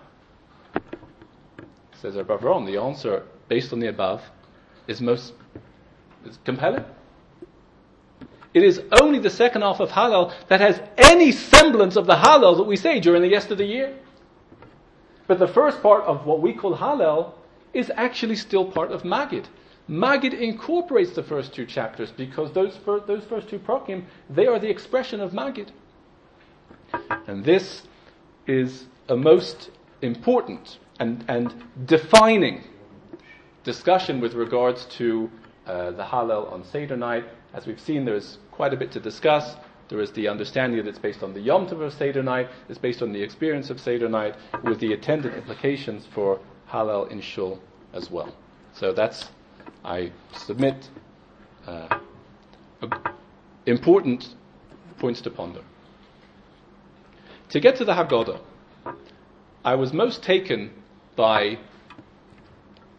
Says Rabbi Avram, the answer, based on the above, is most is compelling. It is only the second half of Hallel that has any semblance of the Hallel that we say during the rest of the year. But the first part of what we call Hallel is actually still part of Magid. Magid incorporates the first two chapters because those fir- those first two prokim, they are the expression of Magid. And this is a most important and, and defining discussion with regards to uh, the Hallel on Seder night. As we've seen, there is quite a bit to discuss. There is the understanding that it's based on the Yom Tov of Seder night, it's based on the experience of Seder night, with the attendant implications for Hallel in Shul as well. So that's, I submit, uh, important points to ponder. To get to the Haggadah, I was most taken by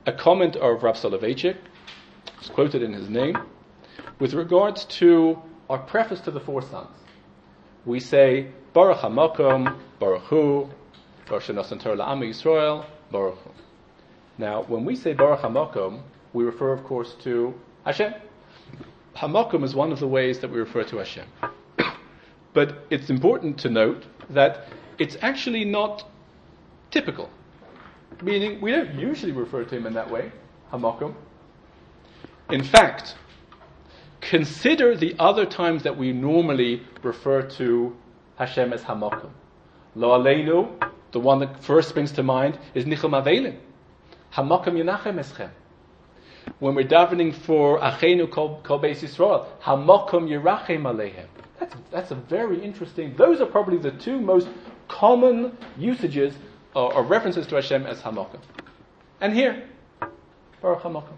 a comment of Rav Soloveitchik, it's quoted in his name, with regards to our preface to the four sons. We say, Baruch HaMakom, Baruch Hu, Baruch Shenasan Torah La'am Yisrael, Baruch Hu. Now, when we say Baruch HaMakom, we refer, of course, to Hashem. HaMakom is one of the ways that we refer to Hashem. But it's important to note that it's actually not typical. Meaning, we don't usually refer to him in that way, HaMakom. In fact, consider the other times that we normally refer to Hashem as HaMakom. Lo Aleinu, the one that first springs to mind, is Nichum Avelim. HaMakom Yenachem Eschem. When we're davening for Achenu Kol Beis Yisrael, HaMakom Yerachem Aleihem. That's, that's a very interesting, those are probably the two most common usages or, or references to Hashem as HaMakom. And here, Baruch HaMakom.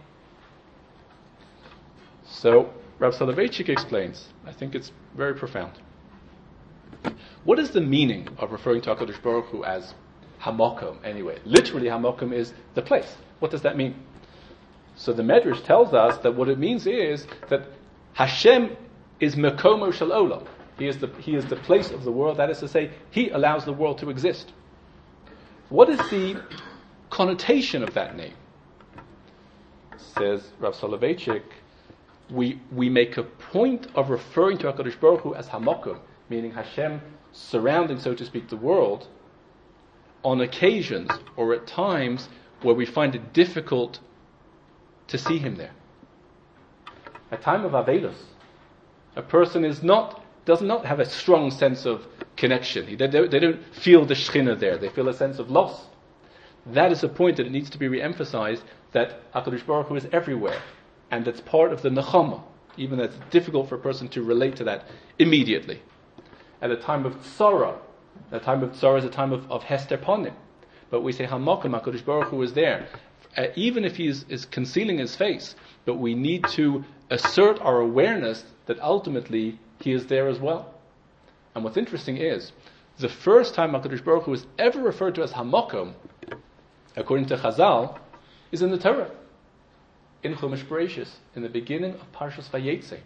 So, Rav Soloveitchik explains, I think it's very profound. What is the meaning of referring to HaKadosh Baruch Hu as HaMakom anyway? Literally, HaMakom is the place. What does that mean? So the Medrash tells us that what it means is that Hashem is Mekomo Shel Olam. He is the He is the place of the world. That is to say, He allows the world to exist. What is the connotation of that name? Says Rav Soloveitchik, we we make a point of referring to HaKadosh Baruch Hu as HaMakom, meaning Hashem surrounding, so to speak, the world, on occasions or at times where we find it difficult to see Him there. At time of Avelus, a person is not does not have a strong sense of connection. They don't, they don't feel the Shekhinah there. They feel a sense of loss. That is a point that it needs to be re-emphasized, that HaKadosh Baruch Hu is everywhere, and that's part of the Nechama. Even though it's difficult for a person to relate to that immediately. At a time of Tzara, a time of Tzara is a time of, of Hester Ponim. But we say HaMakom, HaKadosh Baruch Hu is there. Uh, even if he is, is concealing his face, but we need to assert our awareness that ultimately he is there as well. And what's interesting is, the first time HaKadosh Baruch Hu is ever referred to as HaMakom, according to Chazal, is in the Torah, in Chumash Bereshis, in the beginning of Parshas Vayetze.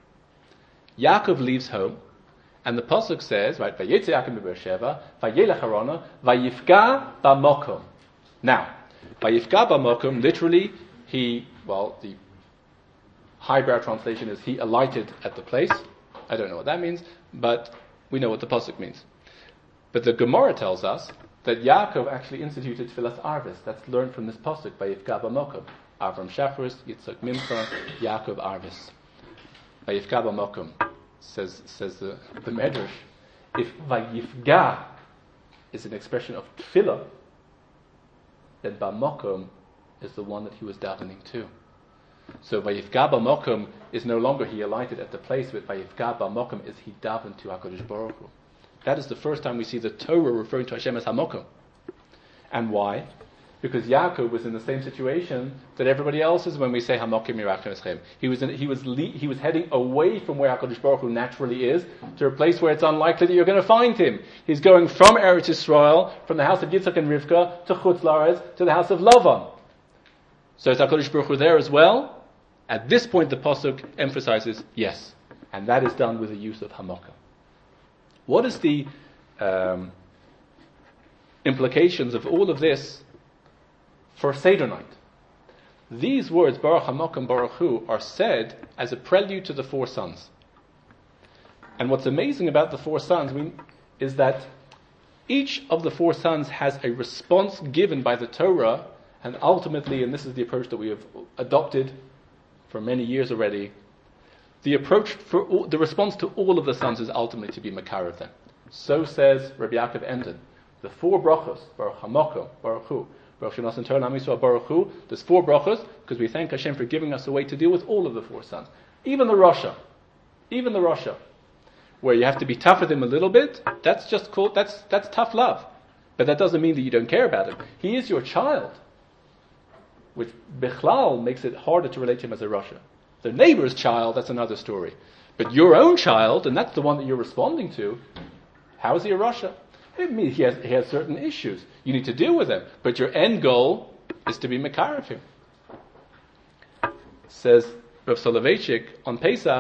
Yaakov leaves home, and the pasuk says, right, Vayetze Yaakov Beersheva, Vayelech Harana, Vayifga B'Makom. Now, Vayifga B'Makom, literally, he, well, the highbrow translation is he alighted at the place. I don't know what that means, but we know what the pasuk means. But the Gemara tells us that Yaakov actually instituted Tfilas Arvis. That's learned from this pasuk, Vayifga B'Makom. Avram Shachris, Yitzchak Mimcha, Yaakov Arvis. Vayifga B'Makom, says says the, the Medrash. If Vayifga is an expression of tefillah, then B'Makom is the one that he was davening to. So Vayifga B'Makom is no longer he alighted at the place, but Vayifga B'Makom is he davened to HaKadosh Baruch Hu. That is the first time we see the Torah referring to Hashem as HaMakom. And why? Because Yaakov was in the same situation that everybody else is when we say HaMakom Yerachem Eschem. He was in, he was le- he was heading away from where HaKadosh Baruch Hu naturally is to a place where it's unlikely that you're going to find him. He's going from Eretz Yisrael, from the house of Yitzchak and Rivka, to Chutz La'aretz, to the house of Lavan. So is HaKadosh Baruch Hu there as well? At this point the pasuk emphasizes yes, and that is done with the use of HaMakom. What is the um, implications of all of this for Seder night? These words, Baruch HaMakom Baruch Hu, are said as a prelude to the four sons. And what's amazing about the four sons we, is that each of the four sons has a response given by the Torah, and ultimately, and this is the approach that we have adopted for many years already, the approach for all, the response to all of the sons is ultimately to be makar of them. So says Rabbi Yaakov Enden. The four brachos, Baruch HaMakom, Baruch Hu, Baruch Shenasan Torah La'am Yisrael, Baruch Hu, there's four brachos because we thank Hashem for giving us a way to deal with all of the four sons. Even the Rasha, even the Rasha, where you have to be tough with him a little bit, that's just called, that's, that's tough love. But that doesn't mean that you don't care about him. He is your child, which Bichlal makes it harder to relate to him as a Rasha. The neighbor's child, that's another story. But your own child, and that's the one that you're responding to, how is he a Rasha? It means he has, he has certain issues. You need to deal with them. But your end goal is to be makar of him. says Rav Soloveitchik on Pesach,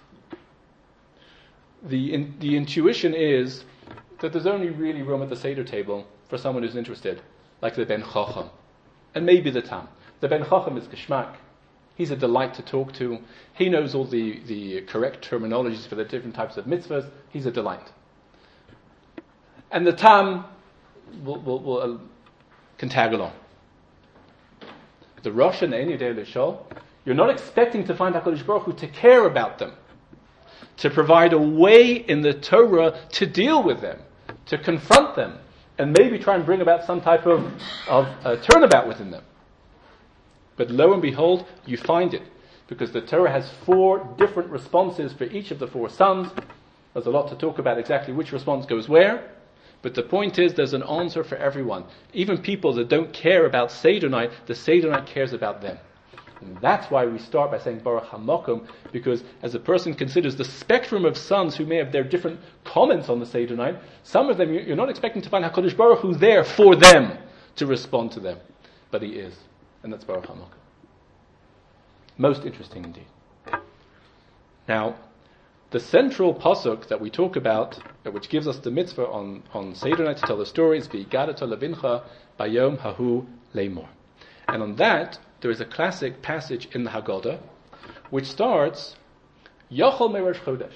the in, the intuition is that there's only really room at the Seder table for someone who's interested, like the Ben Chacham, and maybe the Tam. The Ben Chacham is Geschmack. He's a delight to talk to. He knows all the, the correct terminologies for the different types of mitzvahs. He's a delight. And the Tam will, will, will uh, can tag along. The Rosh and the Ein Yodei L'Shol, you're not expecting to find HaKadosh Baruch Hu to care about them, to provide a way in the Torah to deal with them, to confront them, and maybe try and bring about some type of, of uh, turnabout within them. But lo and behold, you find it, because the Torah has four different responses for each of the four sons. There's a lot to talk about exactly which response goes where, but the point is there's an answer for everyone. Even people that don't care about Seder night, the Seder night cares about them. And that's why we start by saying Baruch HaMakom, because as a person considers the spectrum of sons who may have their different comments on the Seder night, some of them you're not expecting to find HaKadosh Baruch Hu there for them to respond to them. But he is. And that's Baruch HaMakom. Most interesting indeed. Now, the central pasuk that we talk about, which gives us the mitzvah on, on Seder night to tell the story, is V'yigadat levincha bayom hahu leimor. And on that, there is a classic passage in the Haggadah, which starts, Yochel me'Rosh Chodesh.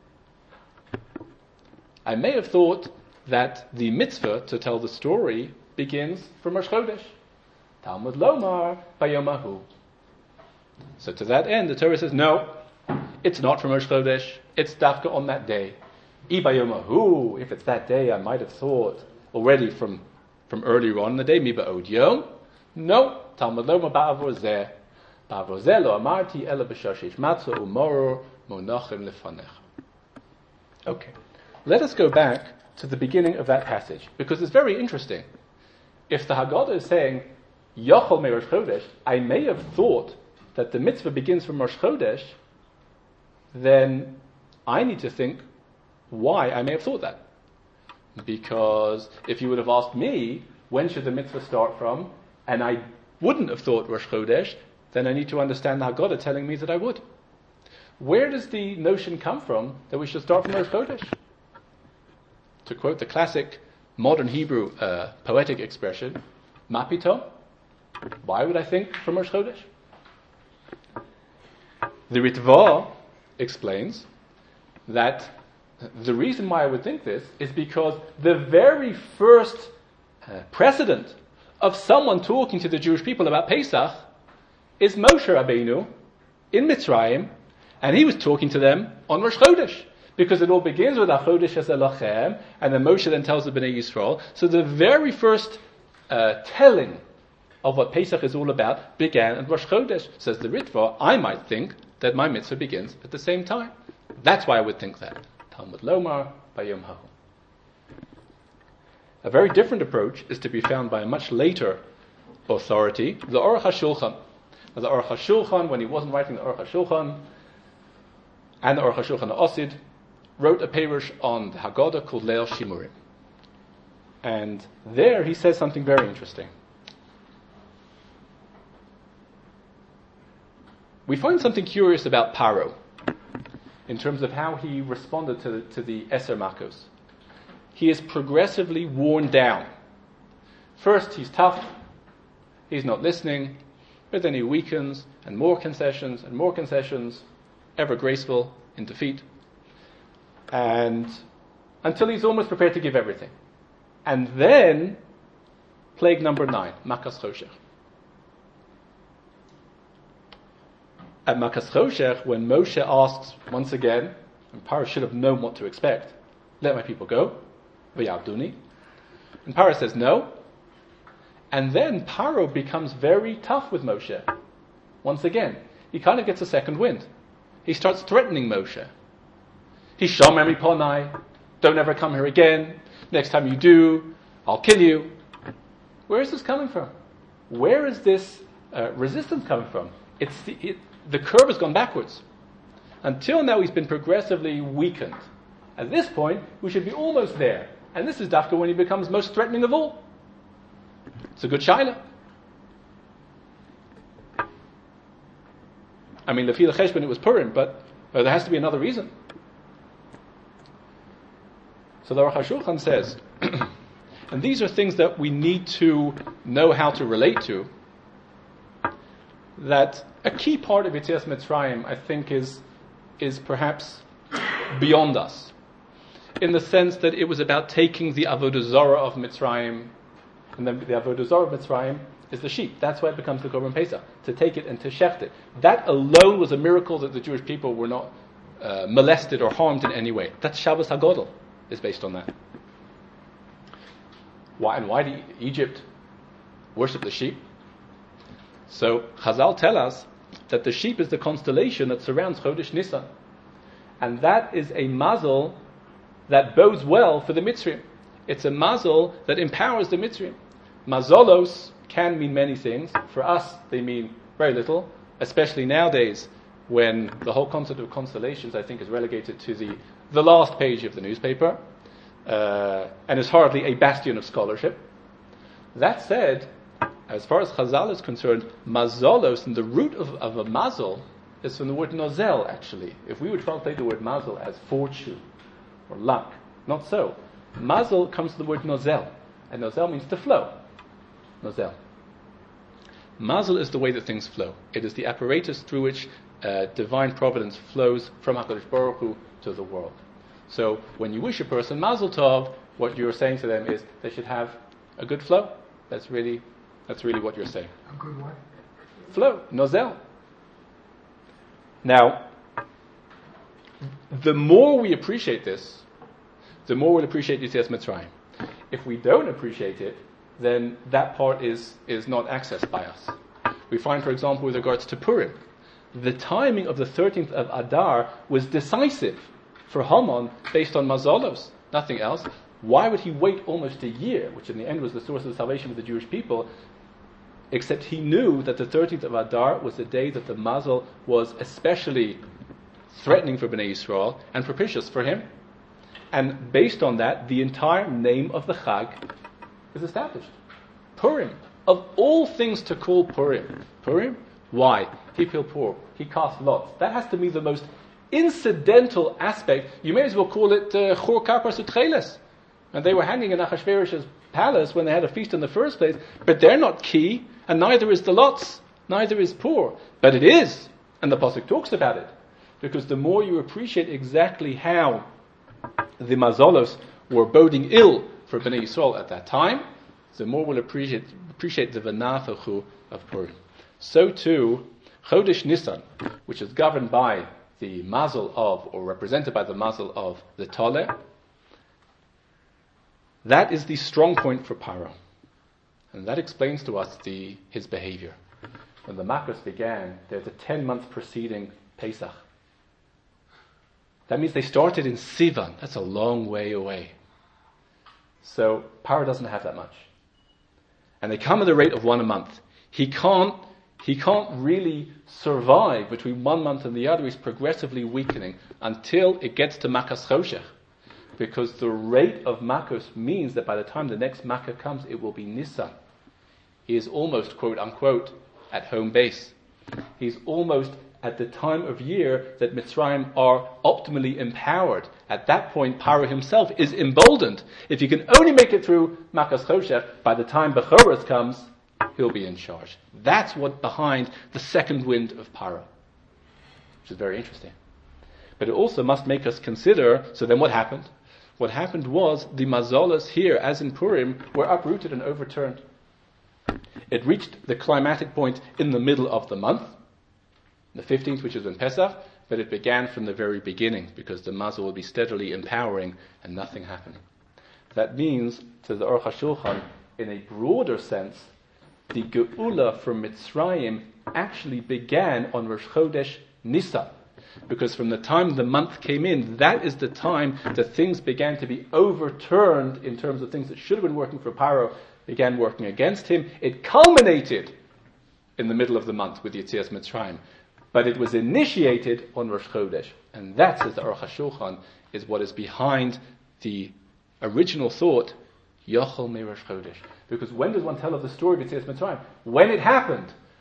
I may have thought that the mitzvah to tell the story begins from Rosh Chodesh. Talmud Lomar bayom hahu. So to that end, the Torah says, no, it's not from Rosh Chodesh, it's dafka on that day. I bayom hahu, if it's that day, I might have thought already from, from earlier on in the day, mi ba'od yom. No, Talmud Lomar ba'avor zeh. Ba'avor zeh lo amarti ela b'shashish matzah umoror monachim lefanecha. Okay, let us go back to the beginning of that passage, because it's very interesting. If the Haggadah is saying, Yochel me Rosh Chodesh, I may have thought that the mitzvah begins from Rosh Chodesh, then I need to think why I may have thought that. Because if you would have asked me, when should the mitzvah start from, and I wouldn't have thought Rosh Chodesh, then I need to understand the Haggadah telling me that I would. Where does the notion come from that we should start from Rosh Chodesh? To quote the classic modern Hebrew uh, poetic expression, Ma pitom? Why would I think from Rosh Chodesh? The Ritva explains that the reason why I would think this is because the very first uh, precedent of someone talking to the Jewish people about Pesach is Moshe Rabbeinu in Mitzrayim, and he was talking to them on Rosh Chodesh, because it all begins with HaChodesh es Elochem, and then Moshe then tells the Bnei Yisrael. So the very first uh, telling of what Pesach is all about began at Rosh Chodesh. Says the Ritva, I might think that my mitzvah begins at the same time. That's why I would think that. Talmud Lomar bayom hahu. A very different approach is to be found by a much later authority, the Aruch HaShulchan. Now, the Aruch HaShulchan, when he wasn't writing the Aruch HaShulchan, and the Aruch HaShulchan HaOsid, wrote a perush on the Haggadah called Leil Shimurim. And there he says something very interesting. We find something curious about Paro in terms of how he responded to the, to the Eser Makos. He is progressively worn down. First, he's tough, he's not listening, but then he weakens, and more concessions, and more concessions, ever graceful in defeat, and until he's almost prepared to give everything. And then, plague number nine, Makas Choshech. At Makas Choshech, when Moshe asks once again, and Paro should have known what to expect, let my people go, v'yavduni. And Paro says no. And then Paro becomes very tough with Moshe. Once again, he kind of gets a second wind. He starts threatening Moshe. Hishomer miponai, don't ever come here again. Next time you do, I'll kill you. Where is this coming from? Where is this uh, resistance coming from? It's the, it, the curve has gone backwards. Until now, he's been progressively weakened. At this point, we should be almost there. And this is Dafka when he becomes most threatening of all. It's a good shaila. I mean, Lefi L'Cheshbon, it was Purim, but uh, there has to be another reason. So the Aruch HaShulchan says, and these are things that we need to know how to relate to, that a key part of Yetzias Mitzrayim, I think, is is perhaps beyond us, in the sense that it was about taking the Avodah Zarah of Mitzrayim, and then the Avodah Zarah of Mitzrayim is the sheep. That's why it becomes the Korban Pesach, to take it and to shecht it. That alone was a miracle that the Jewish people were not uh, molested or harmed in any way. That's Shabbos HaGodel, is based on that. Why and why did Egypt worship the sheep? So Chazal tell us that the sheep is the constellation that surrounds Chodesh Nisan, and that is a mazel that bodes well for the Mitzrayim. It's a mazel that empowers the Mitzrayim. Mazolos can mean many things. For us, they mean very little, especially nowadays when the whole concept of constellations, I think, is relegated to the, the last page of the newspaper, uh, and is hardly a bastion of scholarship. That said, as far as Chazal is concerned, mazolos, and the root of, of a mazel is from the word nozel, actually. If we would translate the word mazel as fortune or luck, not so. Mazel comes from the word nozel, and nozel means to flow. Nozel. Mazel is the way that things flow. It is the apparatus through which uh, divine providence flows from HaKadosh Baruch Hu to the world. So when you wish a person mazel tov, what you're saying to them is they should have a good flow. That's really That's really what you're saying. A good what? Flow, nozel. Now, the more we appreciate this, the more we'll appreciate Yetzias Mitzrayim. If we don't appreciate it, then that part is, is not accessed by us. We find, for example, with regards to Purim, the timing of the thirteenth of Adar was decisive for Haman based on mazolos, nothing else. Why would he wait almost a year, which in the end was the source of salvation for the Jewish people, except he knew that the thirteenth of Adar was the day that the mazel was especially threatening for Bnei Yisrael and propitious for him. And based on that, the entire name of the Chag is established. Purim. Of all things to call Purim. Purim? Why? He feel poor. He cast lots. That has to be the most incidental aspect. You may as well call it Chor Kapar Sutcheles. And they were hanging in Achashverosh's palace when they had a feast in the first place, but they're not key, and neither is the lots, neither is poor. But it is, and the Pasuk talks about it, because the more you appreciate exactly how the mazolos were boding ill for Bnei Yisrael at that time, the more we'll appreciate, appreciate the v'nafachu of Purim. So too, Chodesh Nisan, which is governed by the mazel of, or represented by the mazel of the Toleh, that is the strong point for Paro. And that explains to us the his behavior. When the Makos began, there's a ten months preceding Pesach. That means they started in Sivan. That's a long way away. So Paro doesn't have that much. And they come at the rate of one a month. He can't, he can't really survive between one month and the other. He's progressively weakening until it gets to Makas Choshech. Because the rate of Makos means that by the time the next Makkah comes, it will be Nisan. He is almost, quote unquote, at home base. He's almost at the time of year that Mitzrayim are optimally empowered. At that point, Paro himself is emboldened. If he can only make it through Makas Choshech, by the time Bechoros comes, he'll be in charge. That's what behind the second wind of Paro, which is very interesting. But it also must make us consider, so then what happened? What happened was the mazolos here, as in Purim, were uprooted and overturned. It reached the climatic point in the middle of the month, the fifteenth, which is in Pesach, but it began from the very beginning, because the mazel will be steadily empowering and nothing happened. That means, to the Aruch HaShulchan, in a broader sense, the Geula from Mitzrayim actually began on Rosh Chodesh Nisan. Because from the time the month came in, that is the time that things began to be overturned in terms of things that should have been working for Paro, began working against him. It culminated in the middle of the month with Yetzias Mitzrayim. But it was initiated on Rosh Chodesh. And that, says the Aruch HaShulchan, is what is behind the original thought, Yochel me Rosh Chodesh. Because when does one tell of the story of Yetzias Mitzrayim? When it happened.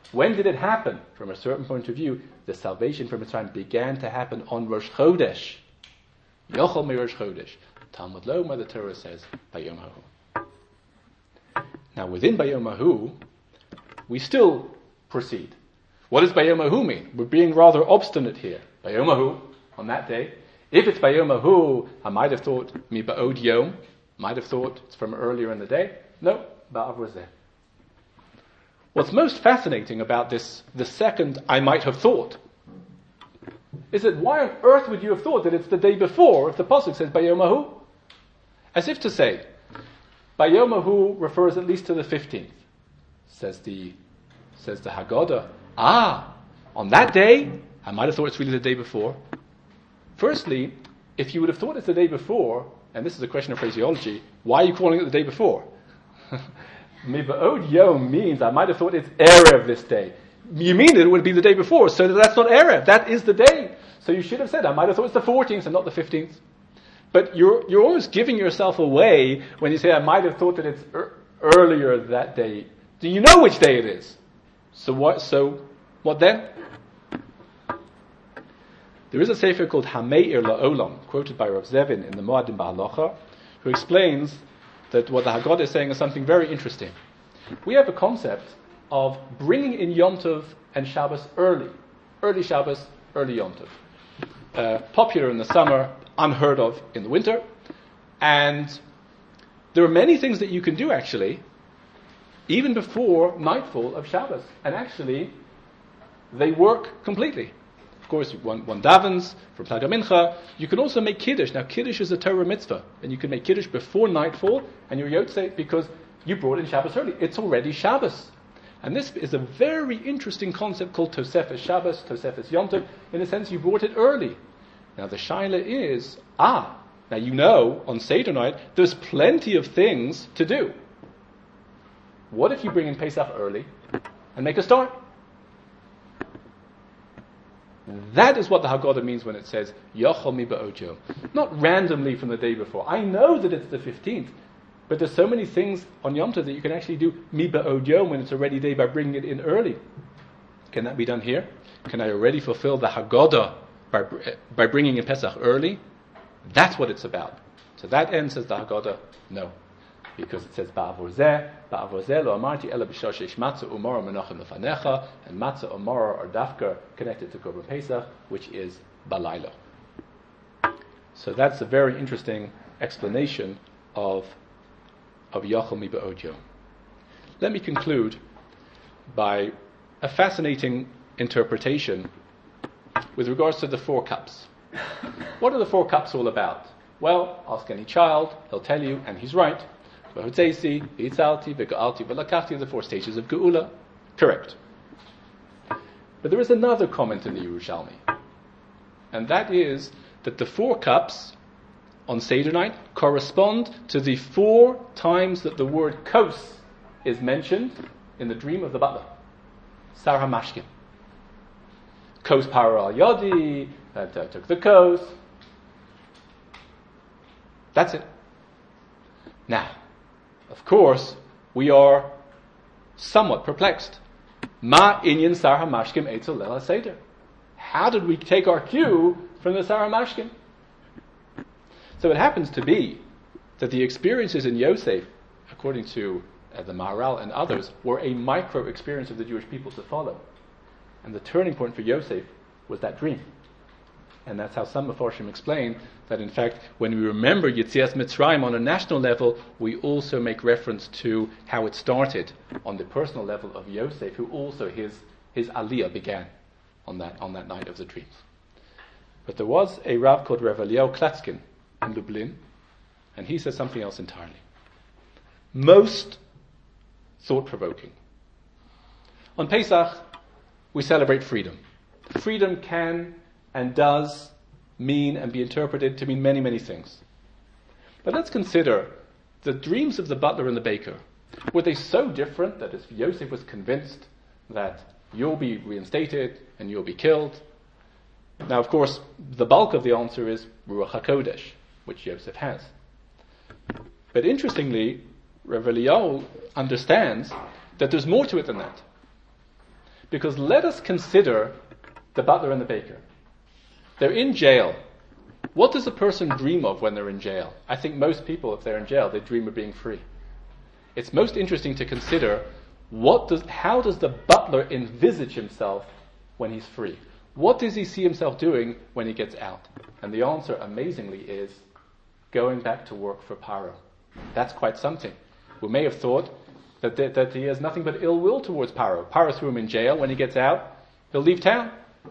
When did it happen? From a certain point of view, the salvation from Mitzrayim began to happen on Rosh Chodesh. Yochel mi Rosh Chodesh. Talmud Loma, the Torah says, Bayom Hahu. Now within Bayom Hahu, we still proceed. What does Bayom Hahu mean? We're being rather obstinate here. Bayom Hahu, on that day. If it's Bayom Hahu, I might have thought, mi ba'od yom, might have thought it's from earlier in the day. No, ba'av rozeh. What's most fascinating about this, the second I might have thought, is that why on earth would you have thought that it's the day before if the Pasuk says Bayom Hahu? As if to say, Bayom Hahu refers at least to the fifteenth. Says the, says the Haggadah. Ah, on that day, I might have thought it's really the day before. Firstly, if you would have thought it's the day before, and this is a question of phraseology, why are you calling it the day before? Miba'od Yom means I might have thought it's Erev this day. You mean that it would be the day before, so that that's not Erev, that is the day. So you should have said, I might have thought it's the fourteenth and not the fifteenth. But you're you're almost giving yourself away when you say, I might have thought that it's er- earlier that day. Do you know which day it is? So what, so what then? There is a sefer called Hameir La'olam, quoted by Rav Zevin in the Moadim Ba'alocha, who explains that what the Haggadah is saying is something very interesting. We have a concept of bringing in Yom Tov and Shabbos early. Early Shabbos, early Yom Tov. Uh, popular in the summer, unheard of in the winter. And there are many things that you can do actually, even before nightfall of Shabbos. And actually, they work completely. Of course, one, one davens for Plaga Mincha. You can also make Kiddush. Now, Kiddush is a Torah mitzvah. And you can make Kiddush before nightfall, and you're Yotzei because you brought in Shabbos early. It's already Shabbos. And this is a very interesting concept called Tosefes Shabbos, Tosefes Yom Tov. In a sense, you brought it early. Now, the shaila is, ah, now you know, on Seder night, there's plenty of things to do. What if you bring in Pesach early and make a start? That is what the Haggadah means when it says, Yochel mi ba'od yom. Not randomly from the day before. I know that it's the fifteenth, but there's so many things on Yom Tov that you can actually do mi ba'od yom when it's already day by bringing it in early. Can that be done here? Can I already fulfill the Haggadah by, by bringing in Pesach early? That's what it's about. To that end, says the Haggadah, no. Because it says, Ba'avor zeh, Ba'avor zeh lo amarti ela b'shar sheish matzah umara menachem lefanecha, and matzah umara are dafka connected to Korban Pesach, which is balayla. So that's a very interesting explanation of of Yochel mi ba'od yom. Let me conclude by a fascinating interpretation with regards to the four cups. What are the four cups all about? Well, ask any child, he'll tell you, and he's right. V'hotzesi, v'itzalti, v'ga'alti, v'lakachti are the four stages of Geula. Correct. But there is another comment in the Yerushalmi, and that is that the four cups on Seder night correspond to the four times that the word kos is mentioned in the dream of the butler. Sar HaMashkim. Kos Paro al Yodi, uh, took the kos. That's it. Now, of course, we are somewhat perplexed. Ma inyan Sar HaMashkim etzel leil HaSeder. How did we take our cue from the Sar HaMashkim? So it happens to be that the experiences in Yosef, according to uh, the Maharal and others, were a micro experience of the Jewish people to follow. And the turning point for Yosef was that dream. And that's how some Mefarshim explain that, in fact, when we remember Yetzias Mitzrayim on a national level, we also make reference to how it started on the personal level of Yosef, who also his his aliyah began on that on that night of the dreams. But there was a Rav called Rav Eliyahu Klatskin in Lublin, and he says something else entirely. Most thought-provoking. On Pesach, we celebrate freedom. Freedom can and does mean and be interpreted to mean many, many things. But let's consider the dreams of the butler and the baker. Were they so different that if Yosef was convinced that you'll be reinstated and you'll be killed? Now, of course, the bulk of the answer is Ruach HaKodesh, which Yosef has. But interestingly, Rav Eliyahu understands that there's more to it than that. Because let us consider the butler and the baker. They're in jail. What does a person dream of when they're in jail? I think most people, if they're in jail, they dream of being free. It's most interesting to consider what does, how does the butler envisage himself when he's free? What does he see himself doing when he gets out? And the answer, amazingly, is going back to work for Paro. That's quite something. We may have thought that, that, that he has nothing but ill will towards Paro. Paro threw him in jail. When he gets out, he'll leave town.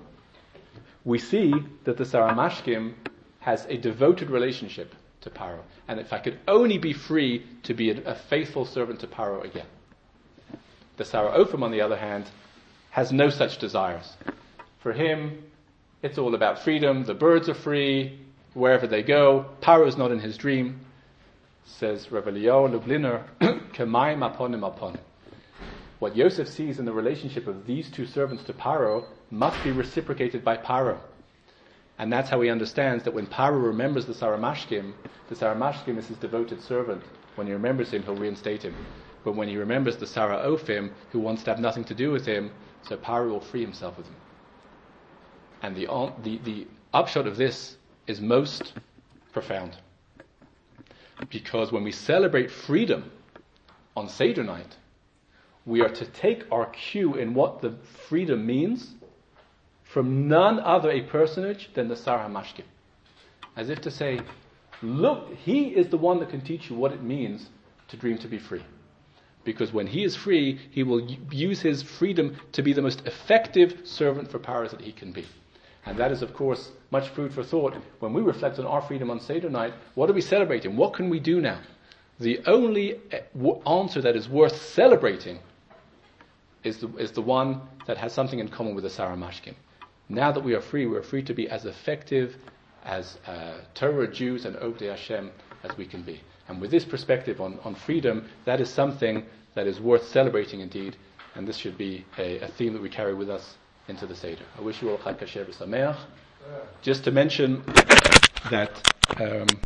We see that the Saramashkim has a devoted relationship to Paro. And if I could only be free to be a, a faithful servant to Paro again. The Sarah Ophim, on the other hand, has no such desires. For him, it's all about freedom. The birds are free, wherever they go. Paro is not in his dream. Says Rabbi Eliyahu Lubliner, K'mayim aponim aponim. What Yosef sees in the relationship of these two servants to Paro must be reciprocated by Paro. And that's how he understands that when Paro remembers the Saramashkim, the Saramashkim is his devoted servant. When he remembers him, he'll reinstate him. But when he remembers the Sarah Ophim, who wants to have nothing to do with him, so Paro will free himself with him. And the, the, the upshot of this is most profound. Because when we celebrate freedom on Seder night, we are to take our cue in what the freedom means from none other a personage than the Sarah Mashkim. As if to say, look, he is the one that can teach you what it means to dream to be free. Because when he is free, he will use his freedom to be the most effective servant for Paro that he can be. And that is, of course, much food for thought. When we reflect on our freedom on Seder night, what are we celebrating? What can we do now? The only answer that is worth celebrating is the, is the one that has something in common with the Sarah Mashkim. Now that we are free, we are free to be as effective as uh, Torah Jews and Ovdei Hashem as we can be. And with this perspective on, on freedom, that is something that is worth celebrating indeed, and this should be a, a theme that we carry with us into the Seder. I wish you all Chag Kasher V'Sameach. Just to mention that um,